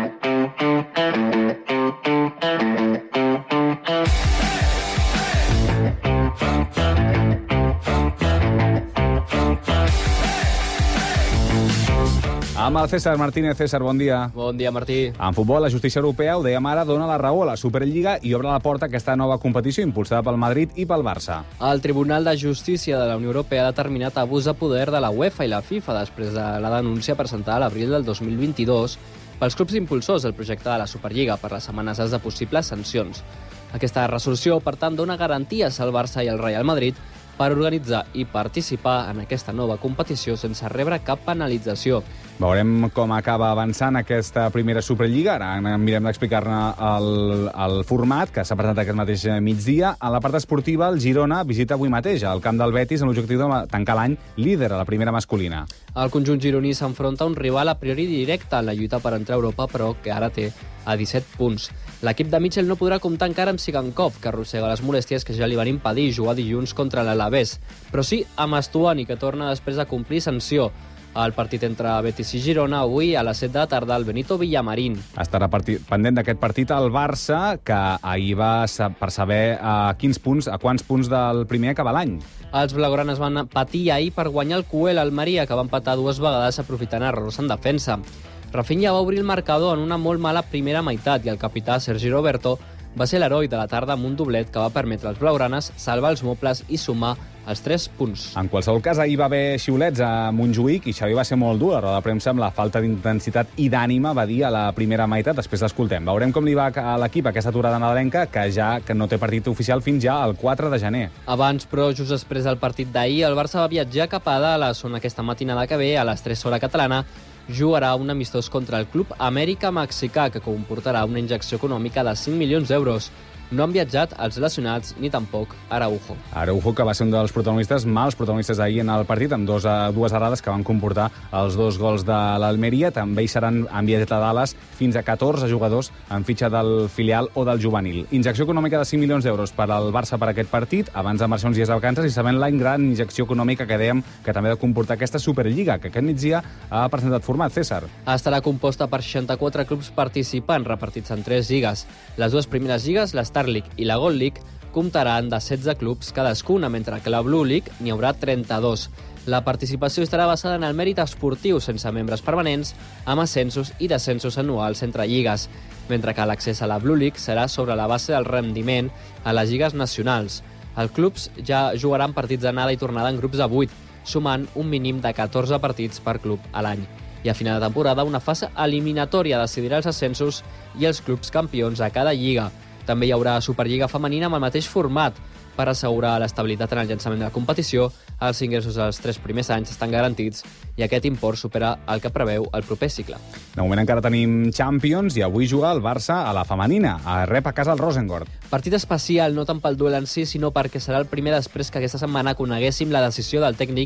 Amb el César Martínez. César, bon dia. Bon dia, Martí. En futbol, la justícia europea, ho dèiem ara, dona la raó a la Superliga i obre la porta a aquesta nova competició impulsada pel Madrid i pel Barça. El Tribunal de Justícia de la Unió Europea ha determinat abús de poder de la UEFA i la FIFA després de la denúncia presentada a l'abril del dos mil vint-i-dos pels clubs impulsors del projecte de la Superliga per les amenaces de possibles sancions. Aquesta resolució, per tant, dona garanties al Barça i al Real Madrid per organitzar i participar en aquesta nova competició sense rebre cap penalització. Veurem com acaba avançant aquesta primera Superliga. Ara mirem d'explicar-ne el, el format, que s'ha presentat aquest mateix migdia. En la part esportiva, el Girona visita avui mateix al camp del Betis amb l'objectiu de tancar l'any líder a la primera masculina. El conjunt gironí s'enfronta a un rival a priori directe en la lluita per entrar a Europa, però que ara té a disset punts. L'equip de Mitchell no podrà comptar encara amb Sigankov, que arrossega les molèsties que ja li van impedir jugar dilluns contra l'Alavés, però sí amb Estuani, que torna després de complir sanció. El partit entre Betis i Girona avui a les set de la tarda al Benito Villamarín. Estarà partit, pendent d'aquest partit el Barça, que ahir va per saber a quins punts, a quants punts del primer acaba l'any. Els blaugranes van patir ahir per guanyar el Q E l'Almeria, que va empatar dues vegades aprofitant errors en defensa. Rafinha va obrir el marcador en una molt mala primera meitat i el capità Sergi Roberto va ser l'heroi de la tarda amb un doblet que va permetre als blaugranes salvar els mobles i sumar els tres punts. En qualsevol cas, ahir va haver xiulets a Montjuïc i Xavi va ser molt dur a la roda de premsa amb la falta d'intensitat i d'ànima, va dir a la primera meitat. Després l'escoltem. Veurem com li va a l'equip aquesta aturada nadalenca, que ja que no té partit oficial fins ja el quatre de gener. Abans, però, just després del partit d'ahir, el Barça va viatjar cap a Dallas, on aquesta matinada que ve, a les tres hora catalana, jugarà un amistós contra el Club Amèrica Mexicà, que comportarà una injecció econòmica de cinc milions d'euros. No han viatjat els lesionats ni tampoc Araujo. Araujo, que va ser un dels protagonistes, mals protagonistes ahir en el partit, amb dos, dues errades que van comportar els dos gols de l'Almeria. També hi seran enviats a Dallas fins a catorze jugadors en fitxa del filial o del juvenil. Injecció econòmica de cinc milions d'euros per al Barça per aquest partit, abans de marxar uns dies de vacances, i sabent la gran injecció econòmica que dèiem que també ha de comportar aquesta Superliga, que aquest migdia ha presentat format. César. Estarà composta per seixanta-quatre clubs participants repartits en tres lligues. Les dues primeres lligues, la Star League i la Gold League, comptaran de setze clubs cadascuna, mentre que la Blue League n'hi haurà trenta-dos. La participació estarà basada en el mèrit esportiu sense membres permanents, amb ascensos i descensos anuals entre lligues, mentre que l'accés a la Blue League serà sobre la base del rendiment a les lligues nacionals. Els clubs ja jugaran partits d'anada i tornada en grups de vuit, sumant un mínim de catorze partits per club a l'any. I a final de temporada, una fase eliminatòria decidirà els ascensos i els clubs campions a cada lliga. També hi haurà Superliga femenina amb el mateix format. Per assegurar l'estabilitat en el llançament de la competició, els ingressos dels tres primers anys estan garantits i aquest import supera el que preveu el proper cicle. De moment encara tenim Champions i avui juga el Barça a la femenina, a rep a casa el Rosengård. Partit especial, no tant pel duel en si, sinó perquè serà el primer després que aquesta setmana coneguéssim la decisió del tècnic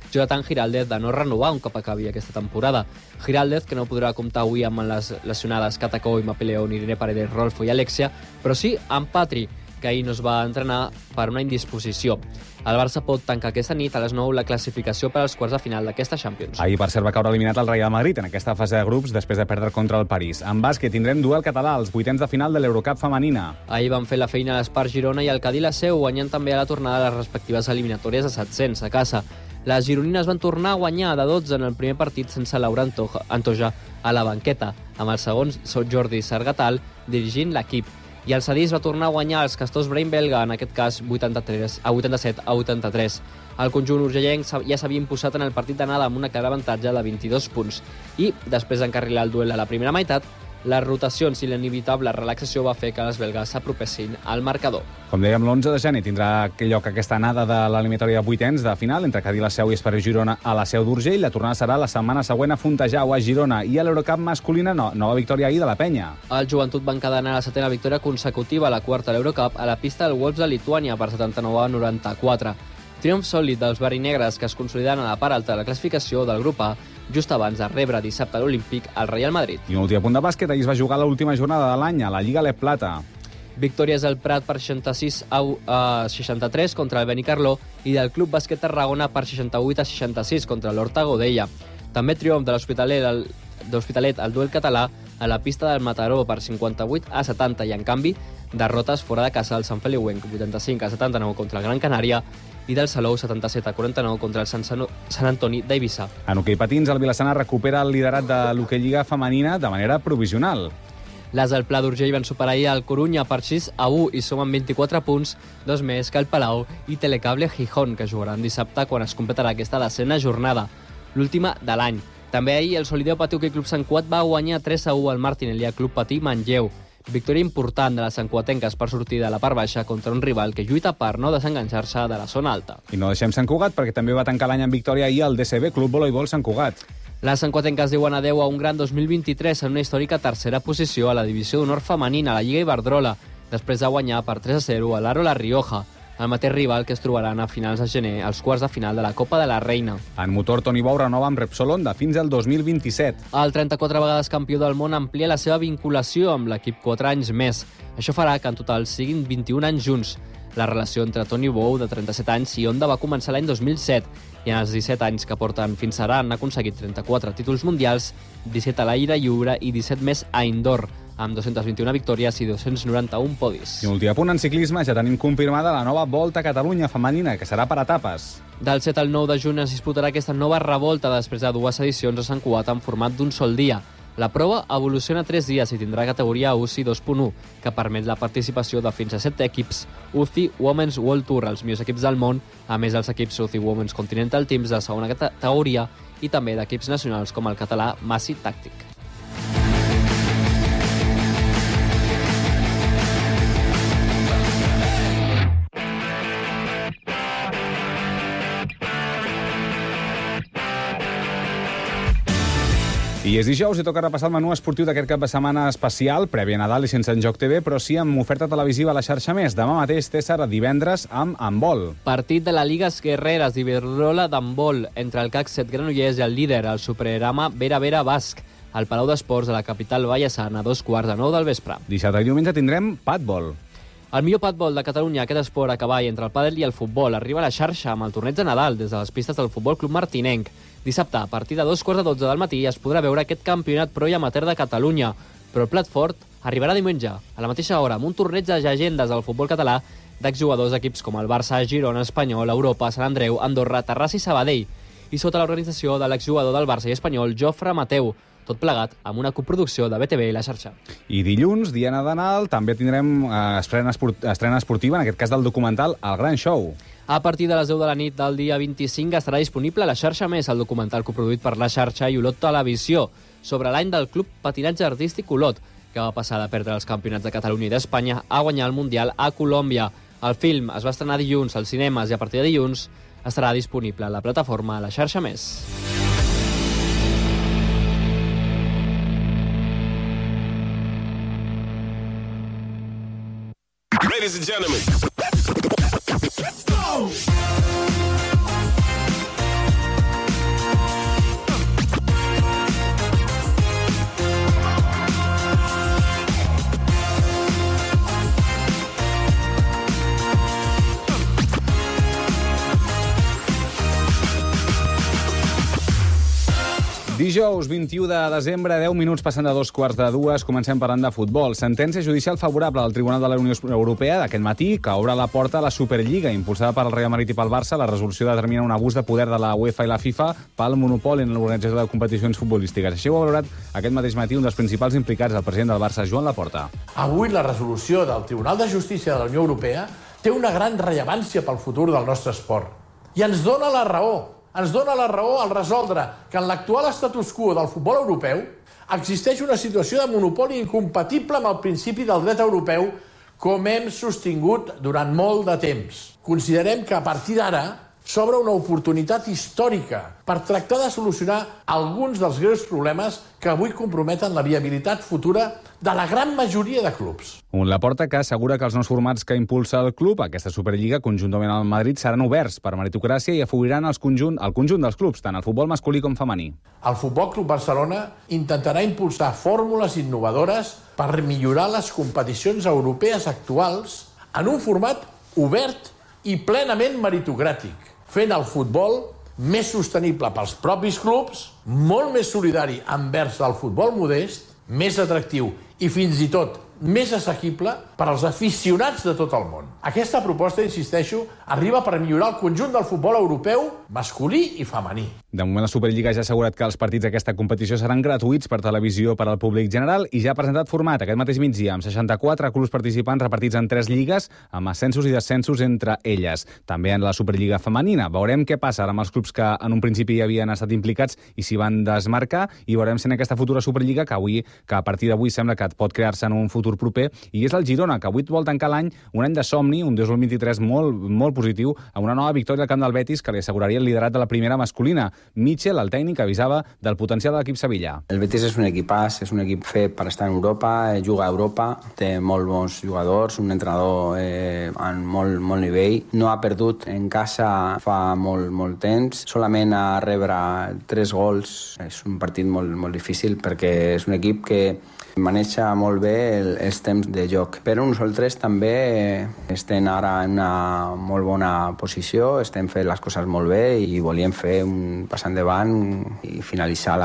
Jonathan Giraldez de no renovar un cop acabi aquesta temporada. Giraldez, que no podrà comptar avui amb les lesionades Catacó, Ima Peleón, Irene Paredes, Rolfo i Alexia, però sí amb Patri, que ahir no es va entrenar per una indisposició. El Barça pot tancar aquesta nit a les nou la classificació per als quarts de final d'aquesta Champions. Ahir, per cert, va caure eliminat el Real Madrid en aquesta fase de grups després de perdre contra el París. En bàsquet tindrem duel català als vuitens de final de l'Eurocup femenina. Ahir van fer la feina a l'Espart Girona i el Cadí la Seu, guanyant també a la tornada les respectives eliminatòries a set-cents a casa. Les gironines van tornar a guanyar de dotze en el primer partit sense Laura Antoja a la banqueta, amb el segon Jordi Sargatal dirigint l'equip. I el Sadís va tornar a guanyar els Castors Brain belga, en aquest cas vuitanta-tres a vuitanta-set a vuitanta-tres. El conjunt urgellenc ja s'havia imposat en el partit d'anada amb una clara avantatge de vint-i-dos punts. I, després d'encarrilar el duel a la primera meitat, les rotacions i l'inevitable relaxació va fer que les belgues s'apropessin al marcador. Com dèiem, l'onze de gener tindrà lloc aquesta anada de l'eliminatòria de vuitens de final entre Cadí la Seu i Esparreguera Girona a la Seu d'Urgell. La tornada serà la setmana següent a Fontejau, a Girona. I a l'Eurocup masculina, no, nova victòria ahir de la Penya. El Joventut va encadenar la setena victòria consecutiva a la quarta de l'Eurocup a la pista del Wolves de Lituània per setanta-nou a noranta-quatre. Triomf sòlid dels verinegres, que es consoliden a la part alta de la classificació del grup A, just abans de rebre dissabte a l'Olímpic al Real Madrid. I un últim punt de bàsquet, ahir es va jugar l'última jornada de l'any a la Lliga Leb Plata. Victòries del Prat per seixanta-sis a seixanta-tres contra el Benicarló i del Club Bàsquet Tarragona per seixanta-vuit a seixanta-sis contra l'Horta Godella. També triomf de l'Hospitalet al duel català a la pista del Mataró per cinquanta-vuit a setanta i, en canvi, derrotes fora de casa al Sant Feliuenc vuitanta-cinc a setanta-nou contra el Gran Canària i del Salou setanta-set a quaranta-nou contra el Sant, Sant Antoni d'Eivissa. En hoquei patins, el Vilassana recupera el liderat de l'hoquei Lliga femenina de manera provisional. Les del Pla d'Urgell van superar ahir el Corunya per sis a u i sumen vint-i-quatre punts, dos més que el Palau i Telecable Gijón, que jugaran dissabte quan es completarà aquesta decena jornada, l'última de l'any. També ahir el Solideo Patí Hoquei Club Sant Cugat va guanyar tres a u al Martinelli Club Patí Manlleu. Victòria important de les santcuatenques per sortir de la part baixa contra un rival que lluita per no desenganxar-se de la zona alta. I no deixem Sant Cugat, perquè també va tancar l'any en victòria ahir el D C B, Club Voleibol Sant Cugat. Les santcuatenques diuen adeu a un gran dos mil vint-i-tres en una històrica tercera posició a la divisió d'honor femenina a la Lliga Iberdrola, després de guanyar per tres a zero a l'Aro La Rioja, el mateix rival que es trobaran a finals de gener als quarts de final de la Copa de la Reina. En motor, Toni Bou renova amb Repsol Honda fins al dos mil vint-i-set. El trenta-quatre vegades campió del món amplia la seva vinculació amb l'equip quatre anys més. Això farà que en total siguin vint-i-un anys junts. La relació entre Toni Bou, de trenta-set anys, i Honda va començar l'any dos mil set, i en els disset anys que porten fins ara han aconseguit trenta-quatre títols mundials, disset a l'aire lliure i disset més a indoor, amb dos-centes vint-i-una victòries i dos-cents noranta-un podis. I un últim punt en ciclisme, ja tenim confirmada la nova Volta a Catalunya femenina, que serà per etapes. Del set al nou de juny es disputarà aquesta nova revolta després de dues edicions a Sant Cugat en format d'un sol dia. La prova evoluciona tres dies i tindrà categoria U C I dos punt u, que permet la participació de fins a set equips U C I Women's World Tour, els millors equips del món, a més dels equips U C I Women's Continental Teams de segona categoria i també d'equips nacionals com el català Massi Tàctic. I és dijous i toca repassar el menú esportiu d'aquest cap de setmana especial, previ a Nadal i sense Enjoc T V, però sí amb oferta televisiva a la xarxa més. Demà mateix, César, divendres amb handbol. Partit de la Liga Guerreres d'Iberdrola d'handbol entre el C A C set Granollers i el líder, el Superama Vera Vera Basc, al Palau d'Esports de la capital vallesana, a dos quarts de nou del vespre. Dissabte i diumenge tindrem padbol. El millor padbol de Catalunya, aquest esport a cavall entre el pàdel i el futbol, arriba a la xarxa amb el torneig de Nadal des de les pistes del Futbol Club Martinenc. Dissabte, a partir de dos quarts de dotze del matí, es podrà veure aquest campionat pro i amateur de Catalunya, però el plat fort arribarà diumenge, a la mateixa hora, amb un torneig de llegendes del futbol català d'exjugadors d'equips com el Barça, Girona, Espanyol, Europa, Sant Andreu, Andorra, Terrassa i Sabadell, i sota l'organització de l'exjugador del Barça i Espanyol, Jofre Mateu, tot plegat amb una coproducció de B T V i la xarxa. I dilluns, Diana de Nadal, també tindrem eh, estrena, esport, estrena esportiva, en aquest cas del documental El Gran Show. A partir de les deu de la nit del dia vint-i-cinc estarà disponible a la xarxa més el documental coproduït per la xarxa i Olot Televisió sobre l'any del Club Patinatge Artístic Olot, que va passar de perdre els campionats de Catalunya i d'Espanya a guanyar el Mundial a Colòmbia. El film es va estrenar dilluns als cinemes i a partir de dilluns estarà disponible a la plataforma a la xarxa més. Ladies and gentlemen, let's go! Dijous, vint-i-u de desembre, deu minuts passant de dos quarts de dues, comencem parlant de futbol. Sentència judicial favorable al Tribunal de la Unió Europea d'aquest matí, que obre la porta a la Superliga, impulsada pel Real Madrid i pel Barça. La resolució determina un abús de poder de la UEFA i la FIFA pel monopoli en l'organització de competicions futbolístiques. Així ho ha valorat aquest mateix matí un dels principals implicats, el president del Barça, Joan Laporta. Avui la resolució del Tribunal de Justícia de la Unió Europea té una gran rellevància pel futur del nostre esport. I ens dona la raó. Ens dona la raó al resoldre que en l'actual status quo del futbol europeu existeix una situació de monopoli incompatible amb el principi del dret europeu, com hem sostingut durant molt de temps. Considerem que a partir d'ara s'obre una oportunitat històrica per tractar de solucionar alguns dels greus problemes que avui comprometen la viabilitat futura de la gran majoria de clubs. Un Laporta que assegura que els nous formats que impulsa el club, aquesta Superliga, conjuntament al Madrid, seran oberts per meritocràcia i afavoriran els conjunt, el conjunt dels clubs, tant el futbol masculí com femení. El Futbol Club Barcelona intentarà impulsar fórmules innovadores per millorar les competicions europees actuals en un format obert i plenament meritocràtic, fent el futbol més sostenible pels propis clubs, molt més solidari envers el futbol modest, més atractiu i fins i tot més assequible per als aficionats de tot el món. Aquesta proposta, insisteixo, arriba per millorar el conjunt del futbol europeu masculí i femení. De moment, la Superliga ja ha assegurat que els partits d'aquesta competició seran gratuïts per televisió per al públic general i ja ha presentat format aquest mateix migdia amb seixanta-quatre clubs participants repartits en tres lligues amb ascensos i descensos entre elles. També en la Superliga femenina. Veurem què passa ara amb els clubs que en un principi ja havien estat implicats i s'hi van desmarcar i veurem si en aquesta futura Superliga que avui que a partir d'avui sembla que pot crear-se en un futur proper, i és el Girona, que avui vol tancar l'any, un any de somni, un dos mil vint-i-tres molt, molt positiu, amb una nova victòria al camp del Betis que li asseguraria el liderat de la primera masculina. Michel, el tècnic, avisava del potencial de l'equip sevillà. El Betis és un equipàs, és un equip fet per estar en Europa, juga a Europa, té molt bons jugadors, un entrenador eh, en molt, molt nivell. No ha perdut en casa fa molt, molt temps, solament a rebre tres gols. És un partit molt, molt difícil perquè és un equip que maneja molt bé el, els temps de joc. Però nosaltres també estem ara en una molt bona posició, estem fent les coses molt bé i volíem fer un pas endavant i finalitzar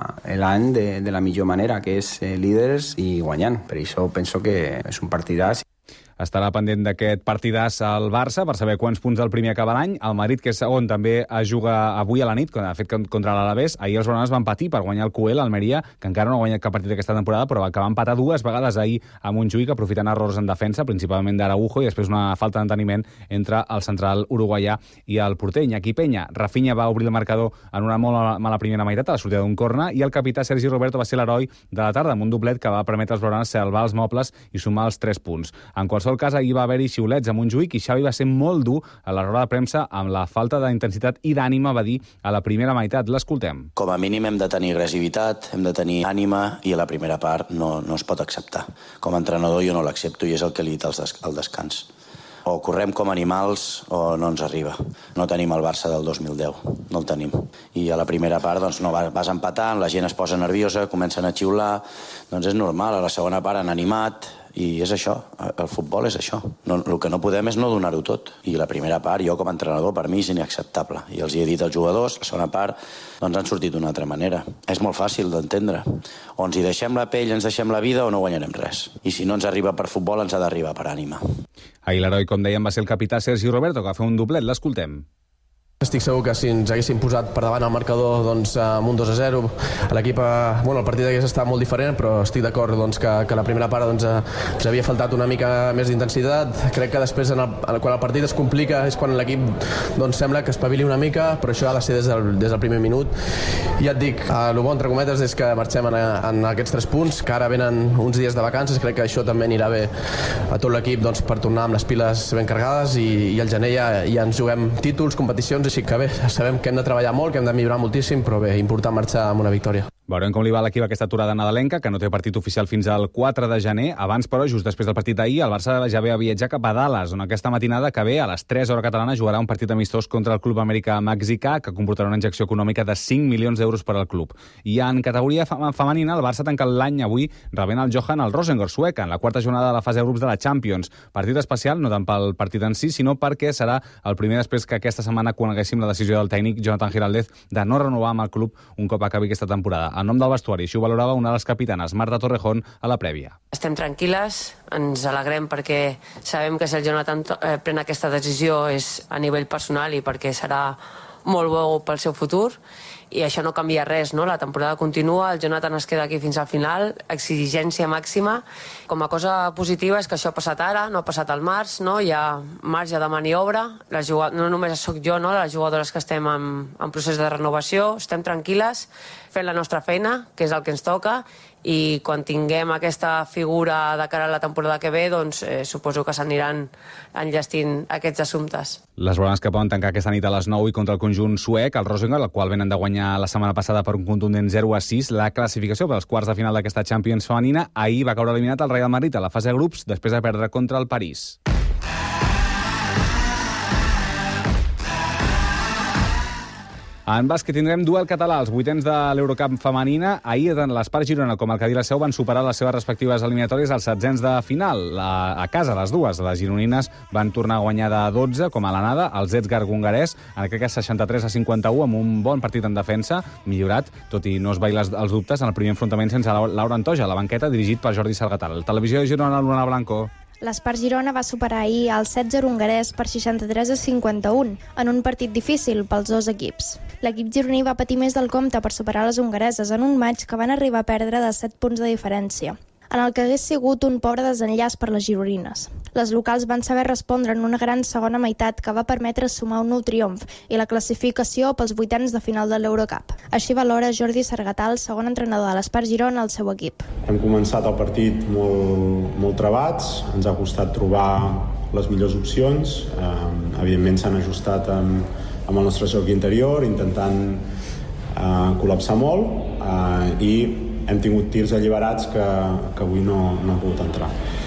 l'any de, de la millor manera, que és eh, líders i guanyant. Per això penso que és un partidàs. Estarà pendent d'aquest partidàs al Barça per saber quants punts del primer acaba l'any. El Madrid, que és segon, també es juga avui a la nit, de fet contra l'Alavés. Ahir els blaugranes van patir per guanyar el Q L, l'Almeria, que encara no ha guanyat cap partit aquesta temporada, però va acabar empatar dues vegades ahir a Montjuïc, aprofitant errors en defensa, principalment d'Araujo, i després una falta d'enteniment entre el central uruguaià i el porter Iñaki Peña. Rafinha va obrir el marcador en una molt mala primera meitat, a la sortida d'un corner, i el capità Sergi Roberto va ser l'heroi de la tarda, amb un doblet que va permetre als blaugranes salvar els mobles i sumar els tres punts. En qualsevol cas, ahir va haver-hi xiulets a Montjuïc i Xavi va ser molt dur a la roda de premsa amb la falta d'intensitat i d'ànima, va dir, a la primera meitat. L'escoltem. Com a mínim hem de tenir agressivitat, hem de tenir ànima i a la primera part no, no es pot acceptar. Com a entrenador jo no l'accepto i és el que li he dit al des al descans. O correm com animals o no ens arriba. No tenim el Barça del dos mil deu, no el tenim. I a la primera part doncs, no, vas empatant, la gent es posa nerviosa, comencen a xiular, doncs és normal. A la segona part han animat, i és això, el futbol és això. No, el que no podem és no donar-ho tot. I la primera part, jo com a entrenador, per mi és inacceptable. I els hi he dit als jugadors, la segona part, doncs han sortit d'una altra manera. És molt fàcil d'entendre. O ens hi deixem la pell, ens deixem la vida, o no guanyarem res. I si no ens arriba per futbol, ens ha d'arribar per ànima. Ahir l'heroi, com dèiem, va ser el capità Sergi Roberto, que va fer un doblet. L'escoltem. Estic segur que si ens haguéssim posat per davant el marcador doncs, amb un dos a zero, l'equip, bueno, el partit hagués estat molt diferent, però estic d'acord doncs, que, que la primera part doncs, ens havia faltat una mica més d'intensitat. Crec que després, en el, quan el partit es complica, és quan l'equip doncs, sembla que espavili una mica, però això ha de ser des del, des del primer minut. I ja et dic, el bo, entre cometes, és que marxem en, en aquests tres punts, que ara venen uns dies de vacances, crec que això també anirà bé a tot l'equip doncs, per tornar amb les piles ben carregades i, i al gener ja, ja ens juguem títols, competicions, així que bé, sabem que hem de treballar molt, que hem de millorar moltíssim, però bé, important marxar amb una victòria. Veurem com li va a l'equip aquesta aturada nadalenca, que no té partit oficial fins al quatre de gener. Abans, però, just després del partit d'ahir, el Barça ja ve a viatjar cap a Dallas, on aquesta matinada que ve, a les tres hora catalana, jugarà un partit amistós contra el club americà mexicà, que comportarà una injecció econòmica de cinc milions d'euros per al club. I en categoria femenina, el Barça tanca l'any avui rebent el Johan al Rosengård sueca, en la quarta jornada de la fase de grups de la Champions. Partit especial, no tant pel partit en si, sinó perquè serà el primer després que aquesta setmana, quan coneguéssim la decisió del tècnic Jonathan Giraldez de no renovar amb el club un cop acabi aquesta temporada. En nom del vestuari, així ho valorava una de les capitanes, Marta Torrejón, a la prèvia. Estem tranquil·les, ens alegrem perquè sabem que si el Jonathan eh, pren aquesta decisió és a nivell personal i perquè serà molt bo pel seu futur, i això no canvia res, no? La temporada continua, el Jonathan es queda aquí fins al final, exigència màxima. Com a cosa positiva és que això ha passat ara, no ha passat al març, no? Hi ha marge de maniobra, les jugad... no només sóc jo, no? Les jugadores que estem en, en procés de renovació, estem tranquil·les, fent la nostra feina, que és el que ens toca, i quan tinguem aquesta figura de cara a la temporada que ve, doncs eh, suposo que s'aniran enllestint aquests assumptes. Les blaugranes que poden tancar aquesta nit a les nou i contra el conjunt suec, el Rosengård, el qual venen de guanyar la setmana passada per un contundent zero a sis, la classificació per als quarts de final d'aquesta Champions femenina. Ahir va caure eliminat el Real Madrid a la fase de grups després de perdre contra el París. En bàsquet tindrem duel català, els vuitens de l'Eurocup femenina. Ahir tant l'Espart Girona com el Cadí la Seu van superar les seves respectives eliminatòries als setzents de final. La, a casa, les dues, les gironines van tornar a guanyar de dotze, com a l'anada, els Edzgar Gungarès, en aquest cas seixanta-tres a cinquanta-u, amb un bon partit en defensa, millorat, tot i no es veien els dubtes, en el primer enfrontament sense Laura Antoja, a la banqueta, dirigit per Jordi Salgatal. Televisió de Girona, Luna Blanco. L'Espart Girona va superar ahir el Edzgar hongarès per seixanta-tres a cinquanta-un, en un partit difícil pels dos equips. L'equip gironí va patir més del compte per superar les hongareses en un maig que van arribar a perdre de set punts de diferència, en el que hagués sigut un pobre desenllaç per les gironines. Les locals van saber respondre en una gran segona meitat que va permetre sumar un nou triomf i la classificació pels vuitens de final de l'Eurocup. Així valora Jordi Sargatal, segon entrenador de l'Espart Girona, al seu equip. Hem començat el partit molt, molt trebats, ens ha costat trobar les millors opcions, eh, evidentment s'han ajustat amb, amb el nostre joc interior, intentant eh, col·lapsar molt eh, i hem tingut tirs alliberats que, que avui no, no han pogut entrar.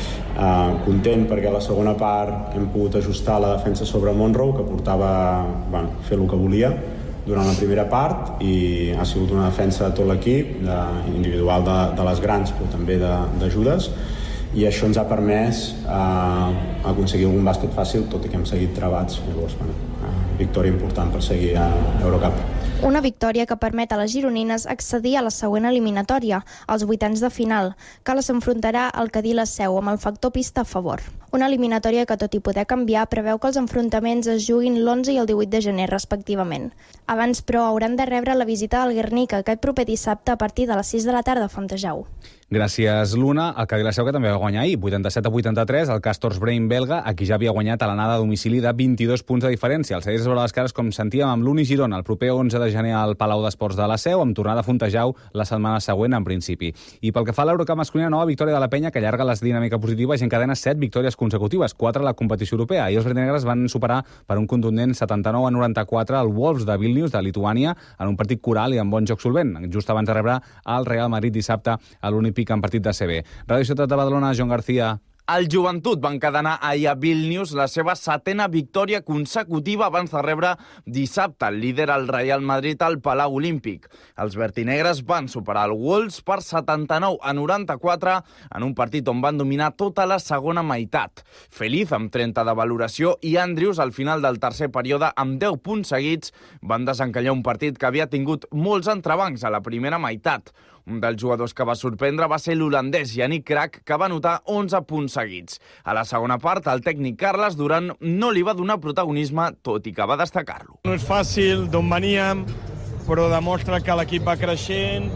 Uh, content perquè a la segona part hem pogut ajustar la defensa sobre Monroe, que portava bueno, fer el que volia durant la primera part, i ha sigut una defensa de tot l'equip, de, individual de, de les grans, però també d'ajudes, i això ens ha permès uh, aconseguir algun bàsquet fàcil, tot i que hem seguit trebats. Llavors, bueno, uh, victòria important per seguir a Eurocup. Una victòria que permet a les gironines accedir a la següent eliminatòria, als vuitens de final, que les enfrontarà al Cadí la Seu amb el factor pista a favor. Una eliminatòria que, tot i poder canviar, preveu que els enfrontaments es juguin l'onze i el divuit de gener, respectivament. Abans, però, hauran de rebre la visita del Guernica aquest proper dissabte a partir de les sis de la tarda a Fontejau. Gràcies, Luna. El Cadí la Seu, que també va guanyar ahir, vuitanta-set a vuitanta-tres, el Castors Brain belga, a qui ja havia guanyat a l'anada a domicili de vint-i-dos punts de diferència. Els seguidors sobre les cares, com sentíem, amb l'Uni Girona el proper onze de gener al Palau d'Esports de la Seu, amb tornada a Fontejau la setmana següent, en principi. I pel que fa a l'Eurocup masculina, nova victòria de la Penya, que allarga la dinàmica positiva i encadena set victòries consecutives, quatre a la competició europea. I els verdinegres van superar per un contundent setanta-nou a noranta-quatre el Wolves de Vilnius, de Lituània, en un partit coral i amb bon joc solvent, just abans de rebre el Real Madrid dissabte a l'Olímpic en partit de C B. Ràdio Ciutat de Badalona, Joan García. El Joventut va encadenar ahir a Vilnius la seva setena victòria consecutiva abans de rebre dissabte el líder al Real Madrid al Palau Olímpic. Els vertinegres van superar el Wolves per setanta-nou a noranta-quatre en un partit on van dominar tota la segona meitat. Feliz, amb trenta de valoració, i Andrews, al final del tercer període, amb deu punts seguits, van desencallar un partit que havia tingut molts entrebancs a la primera meitat. Un dels jugadors que va sorprendre va ser l'holandès Yannick Krak, que va anotar onze punts seguits. A la segona part, el tècnic Carles Duran no li va donar protagonisme, tot i que va destacar-lo. No és fàcil d'on veníem, però demostra que l'equip va creixent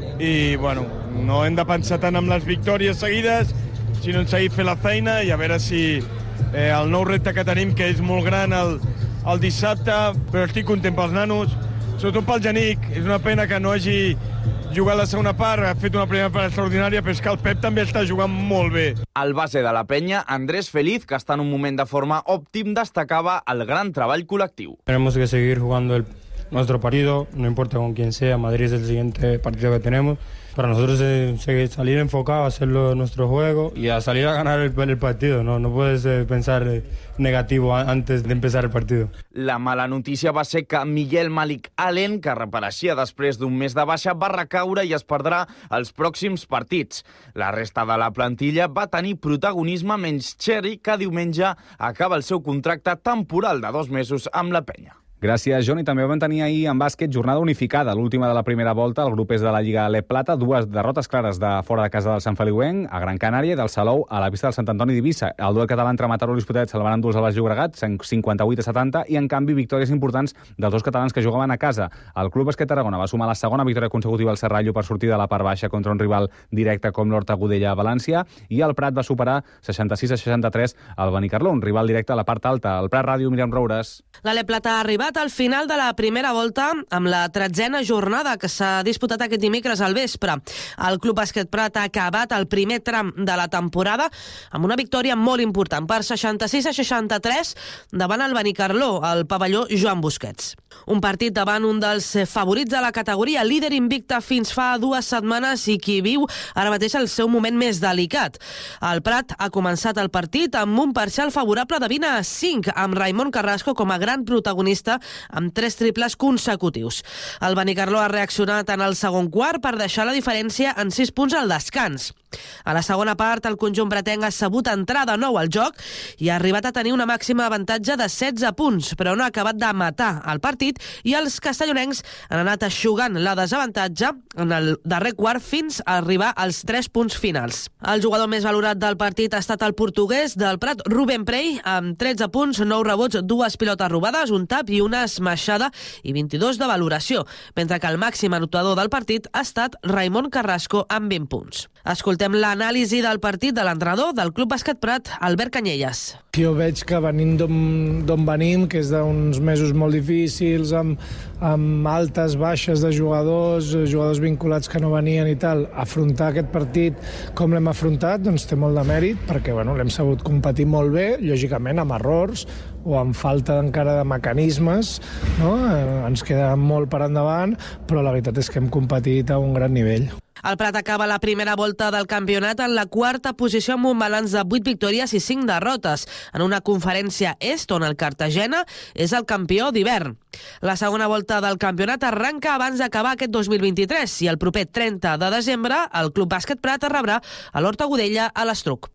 i, bueno, no hem de pensar tant en les victòries seguides, sinó en seguir fent la feina i a veure si eh, el nou repte que tenim, que és molt gran el, el dissabte, però estic content pels nanos, sobretot pel Yannick. És una pena que no hagi jugat la segona part, ha fet una primera part extraordinària, però és que el Pep també està jugant molt bé. El base de la Penya, Andrés Feliz, que està en un moment de forma òptim, destacava el gran treball col·lectiu. Tenemos que seguir jugando el, nuestro partido, no importa con quién sea. Madrid es el siguiente partido que tenemos. Para nosotros es salir enfocado a hacerlo nuestro juego y a salir a ganar el, el partido. No, no puedes eh, pensar eh, negativo antes de empezar el partido. La mala notícia va ser que Miguel Malik Allen, que reapareixia després d'un mes de baixa, va recaure i es perdrà els pròxims partits. La resta de la plantilla va tenir protagonisme, menys Cherry, que diumenge acaba el seu contracte temporal de dos mesos amb la Penya. Gràcies, Joan. I també vam tenir ahir en bàsquet jornada unificada, l'última de la primera volta. El grup és de la Lliga L Plata, dues derrotes clares de fora de casa del Sant Feliuenc, a Gran Canària, i del Salou a la pista del Sant Antoni d'Eivissa. El duel català entre Mataró i l'Hospitalet se'l van endur al Baix Llobregat, cinquanta-vuit a setanta, i en canvi victòries importants dels dos catalans que jugaven a casa. El Club Bàsquet Tarragona va sumar la segona victòria consecutiva al Serrallo per sortir de la part baixa contra un rival directe com l'Horta Godella a València, i el Prat va superar seixanta-sis a seixanta-tres al Benicarló, un rival directe a la part alta. El Prat Ràdio, Míriam Roures. L'Ale Plata ha arribat al final de la primera volta amb la tretzena jornada que s'ha disputat aquest dimecres al vespre. El Club Bàsquet Prat ha acabat el primer tram de la temporada amb una victòria molt important per seixanta-sis a seixanta-tres davant el Benicarló, al pavelló Joan Busquets. Un partit davant un dels favorits de la categoria, líder invicta fins fa dues setmanes i qui viu ara mateix el seu moment més delicat. El Prat ha començat el partit amb un parcial favorable de vint a cinc, amb Raimon Carrasco com a gran protagonista amb tres triples consecutius. El Benicarló ha reaccionat en el segon quart per deixar la diferència en sis punts al descans. A la segona part, el conjunt bretenc ha sabut entrar de nou al joc i ha arribat a tenir una màxima avantatge de setze punts, però no ha acabat de matar el partit i els castellonencs han anat eixugant la desavantatge en el darrer quart fins a arribar als tres punts finals. El jugador més valorat del partit ha estat el portuguès del Prat, Rubén Prey, amb tretze punts, nou rebots, dues pilotes robades, un tap i una esmaixada i vint-i-dos de valoració, mentre que el màxim anotador del partit ha estat Raimon Carrasco amb vint punts. Escoltem l'anàlisi del partit de l'entrenador del Club Bàsquet Prat, Albert Canyelles. Jo veig que venim d'on venim, que és d'uns mesos molt difícils, amb, amb altes, baixes de jugadors, jugadors vinculats que no venien i tal, afrontar aquest partit com l'hem afrontat, doncs té molt de mèrit, perquè bueno, l'hem sabut competir molt bé, lògicament amb errors o amb falta encara de mecanismes, no? Eh, ens queda molt per endavant, però la veritat és que hem competit a un gran nivell. El Prat acaba la primera volta del campionat en la quarta posició amb un balanç de vuit victòries i cinc derrotes, en una conferència est on el Cartagena és el campió d'hivern. La segona volta del campionat arranca abans d'acabar aquest dos mil vint-i-tres i el proper trenta de desembre el Club Bàsquet Prat rebrà a l'Horta Godella a l'Estruc.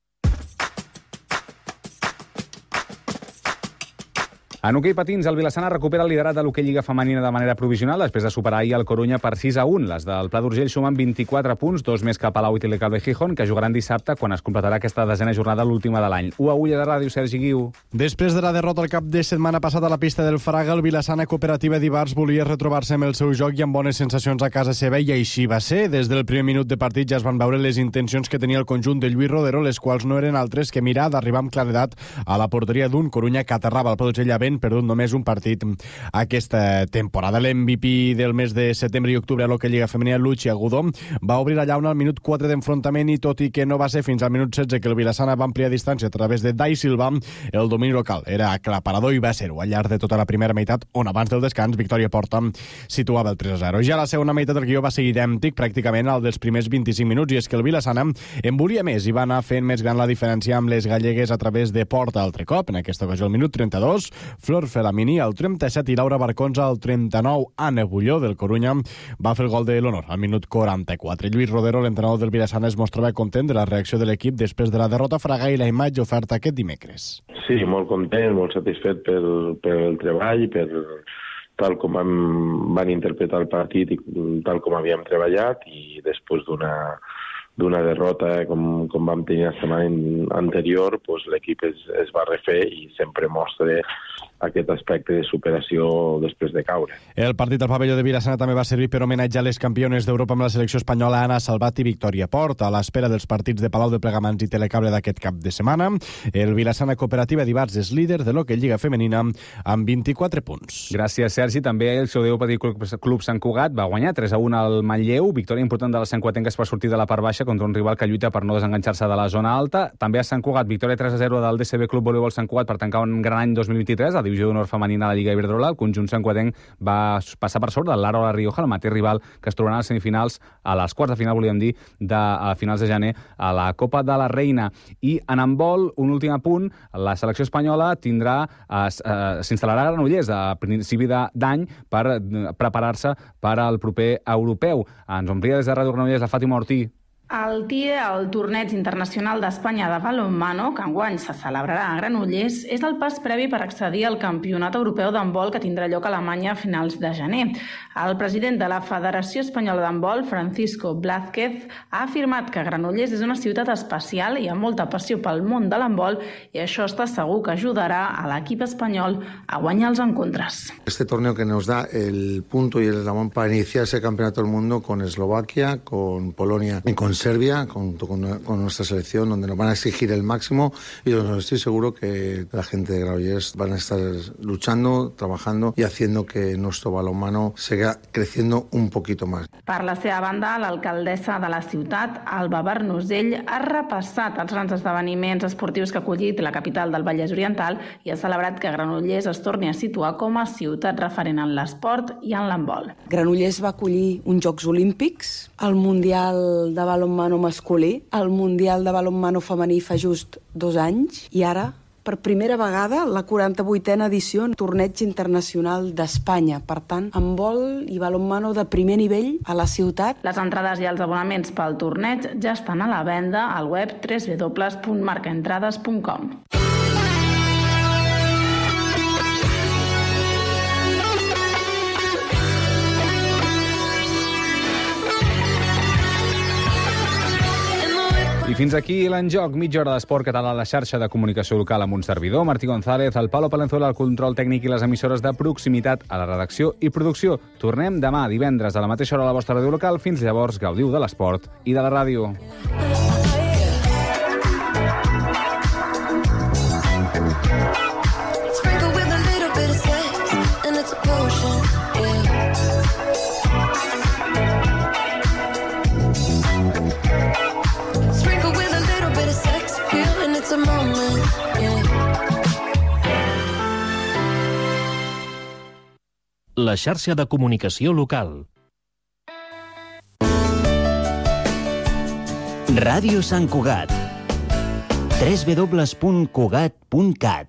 En hoquei patins, el Vilassana recupera el liderat de l'hoquei Lliga Femenina de manera provisional després de superar ahir el Corunya per sis a un. Les del Pla d'Urgell sumen vint-i-quatre punts, dos més que Palau i Telecable Gijón, que jugaran dissabte quan es completarà aquesta desena jornada, l'última de l'any. U a Ulla de Ràdio, Sergi Guiu. Després de la derrota al cap de setmana passada a la pista del Fraga, el Vilassana Cooperativa d'Ivars volia retrobar-se amb el seu joc i amb bones sensacions a casa seva, i així va ser. Des del primer minut de partit ja es van veure les intencions que tenia el conjunt de Lluís Rodero, les quals no eren altres que mirar d'arribar amb claredat a la porteria d'un Corunya que aterrava al Pla d'Urgell havent perdut només un partit aquesta temporada. L'M V P del mes de setembre i octubre a l'hoquei Lliga Femenina, Lucia Godó, va obrir la llauna al minut quatre d'enfrontament i tot i que no va ser fins al minut setze que el Vilassana va ampliar distància a través de Dai Silva, el domini local era aclaparador i va ser-ho al llarg de tota la primera meitat, on abans del descans Victòria Porta situava el tres a zero. Ja la segona meitat del guió va ser idèntic pràcticament al dels primers vint-i-cinc minuts, i és que el Vilassana en volia més i va anar fent més gran la diferència amb les gallegues a través de Porta altre cop, en aquesta ocasió al minut trenta-dos, Flor Felamini al trenta-set i Laura Barcons al trenta-nou. Anna Bulló del Corunya va fer el gol de l'honor al minut quaranta-quatre. Lluís Rodero, l'entrenador del Vilassana, es mostrava content de la reacció de l'equip després de la derrota Fraga i la imatge oferta aquest dimecres. Sí, molt content, molt satisfet pel, pel treball, per tal com vam, van interpretar el partit i tal com havíem treballat, i després d'una d'una derrota com, com vam tenir la setmana anterior, doncs l'equip es, es va refer i sempre mostra aquest aspecte de superació després de caure. El partit al pavelló de Vilassana també va servir per homenatjar les campiones d'Europa amb la selecció espanyola Anna Salvat i Victòria Port. A l'espera dels partits de Palau de Plegamans i Telecable d'aquest cap de setmana, el Vilassana Cooperativa d'Ivars és líder de l'hoquei Lliga Femenina amb vint-i-quatre punts. Gràcies, Sergi. També el seu Déu Petit Club Sant Cugat va guanyar tres a un al Manlleu, victòria important de les santcugatenques per sortir de la part baixa contra un rival que lluita per no desenganxar-se de la zona alta. També a Sant Cugat, victòria tres a zero del D C B Club Voleibol Sant Cugat per tancar un gran any dos mil vint-i-tres, a la divisió d'honor femenina a la Lliga Iberdrola. El conjunt santcugatenc va passar per sort del Lara La Rioja, el mateix rival que es trobarà a les semifinals, a les quarts de final, volíem dir, de a finals de gener a la Copa de la Reina. I en handbol, un últim apunt, la selecció espanyola tindrà s'instal·larà a Granollers a principi d'any per preparar-se per al proper europeu. Ens omplia des de Ràdio Granollers la Fàtima Ortí. El T I E, el Torneig Internacional d'Espanya de Balonmano, que enguany se celebrarà a Granollers, és el pas previ per accedir al Campionat Europeu d'Handbol que tindrà lloc a Alemanya a finals de gener. El president de la Federació Espanyola d'Handbol, Francisco Blázquez, ha afirmat que Granollers és una ciutat especial i amb molta passió pel món de l'handbol i això està segur que ajudarà a l'equip espanyol a guanyar els encontres. Este torneo que nos da el punto y el eslabón para iniciar ese campeonato del mundo con Eslovaquia, con Polonia y con Serbia, con, con, con nuestra selección, donde nos van a exigir el máximo y donde estoy seguro que la gente de Granollers van a estar luchando, trabajando y haciendo que nuestro balonmano siga creciendo un poquito más. Per la seva banda, l'alcaldessa de la ciutat, Alba Bernusell, ha repassat els grans esdeveniments esportius que ha acollit la capital del Vallès Oriental i ha celebrat que Granollers es torni a situar com a ciutat referent en l'esport i en l'handbol. Granollers va acollir uns Jocs Olímpics, el Mundial de balonmano masculí, el Mundial de balonmano femení fa just dos anys i ara, per primera vegada, la quaranta-vuitena edició del Torneig Internacional d'Espanya. Per tant, handbol i balonmano de primer nivell a la ciutat. Les entrades i els abonaments pel torneig ja estan a la venda al web w w w punt marcaentrades punt com. I fins aquí l'enjoc, mitja hora d'esport català a la xarxa de comunicació local amb un servidor, Martí González, el Palo Palenzuela, el control tècnic i les emissores de proximitat a la redacció i producció. Tornem demà, divendres, a la mateixa hora a la vostra ràdio local. Fins llavors, gaudiu de l'esport i de la ràdio. La xarxa de comunicació local. Ràdio Sant Cugat. w w w punt cugat punt cat.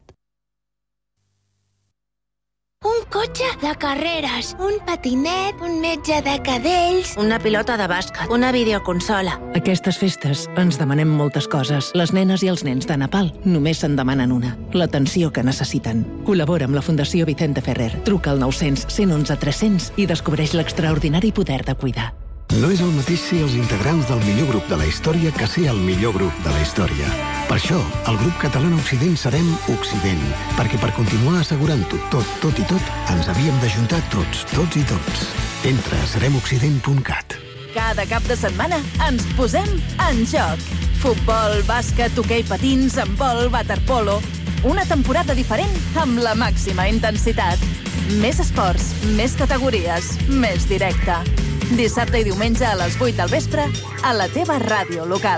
Un cotxe de carreres, un patinet, un metge de cadells, una pilota de bàsquet, una videoconsola. Aquestes festes ens demanem moltes coses. Les nenes i els nens de Nepal només se'n demanen una, l'atenció que necessiten. Col·labora amb la Fundació Vicente Ferrer. Truca al nou cents, cent onze, tres-cents i descobreix l'extraordinari poder de cuidar. No és el mateix ser els integrants del millor grup de la història que ser el millor grup de la història. Per això, el grup català Occident serem Occident, perquè per continuar assegurant-ho tot, tot i tot, ens havíem d'ajuntar tots, tots i tots. Entra a serem occident punt cat. Cada cap de setmana ens posem en joc. Futbol, bàsquet, hoquei patins, handbol, waterpolo. Una temporada diferent amb la màxima intensitat. Més esports, més categories, més directe. Dissabte i diumenge a les vuit del vespre a la teva ràdio local.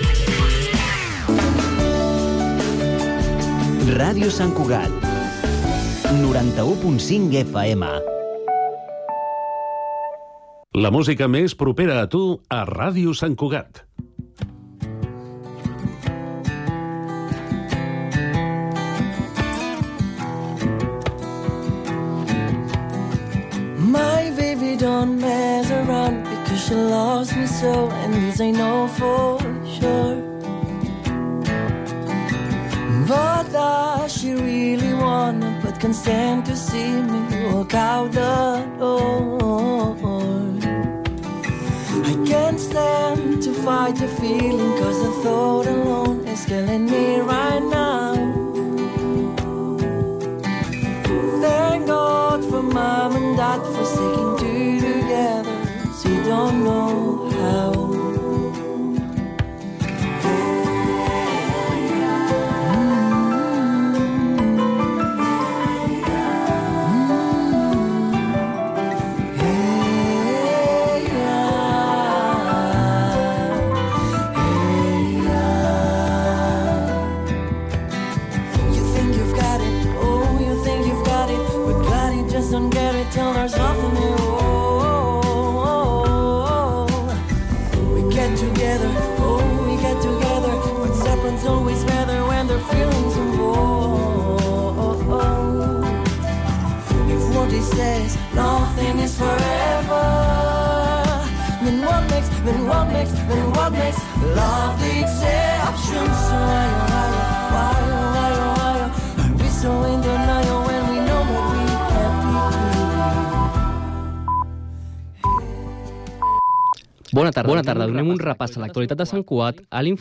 Ràdio Sant Cugat. noranta-u punt cinc F M. La música més propera a tu a Ràdio Sant Cugat. My baby don't mess around because she loves me so, and this I know for sure. But does she really wanna, but can't stand to see me walk out the door? I can't stand to fight the feeling, cause the thought alone is killing me right now. Thank God for mom and dad for sticking two together, so you don't know how. then what makes, then what makes love the exception? So why, oh, why, oh, why, oh, why, oh, why, oh, are we so in denial when we know that we can't be free? Bona tarda. Bona tarda. Donem un repàs a l'actualitat de Sant Cugat a l'Info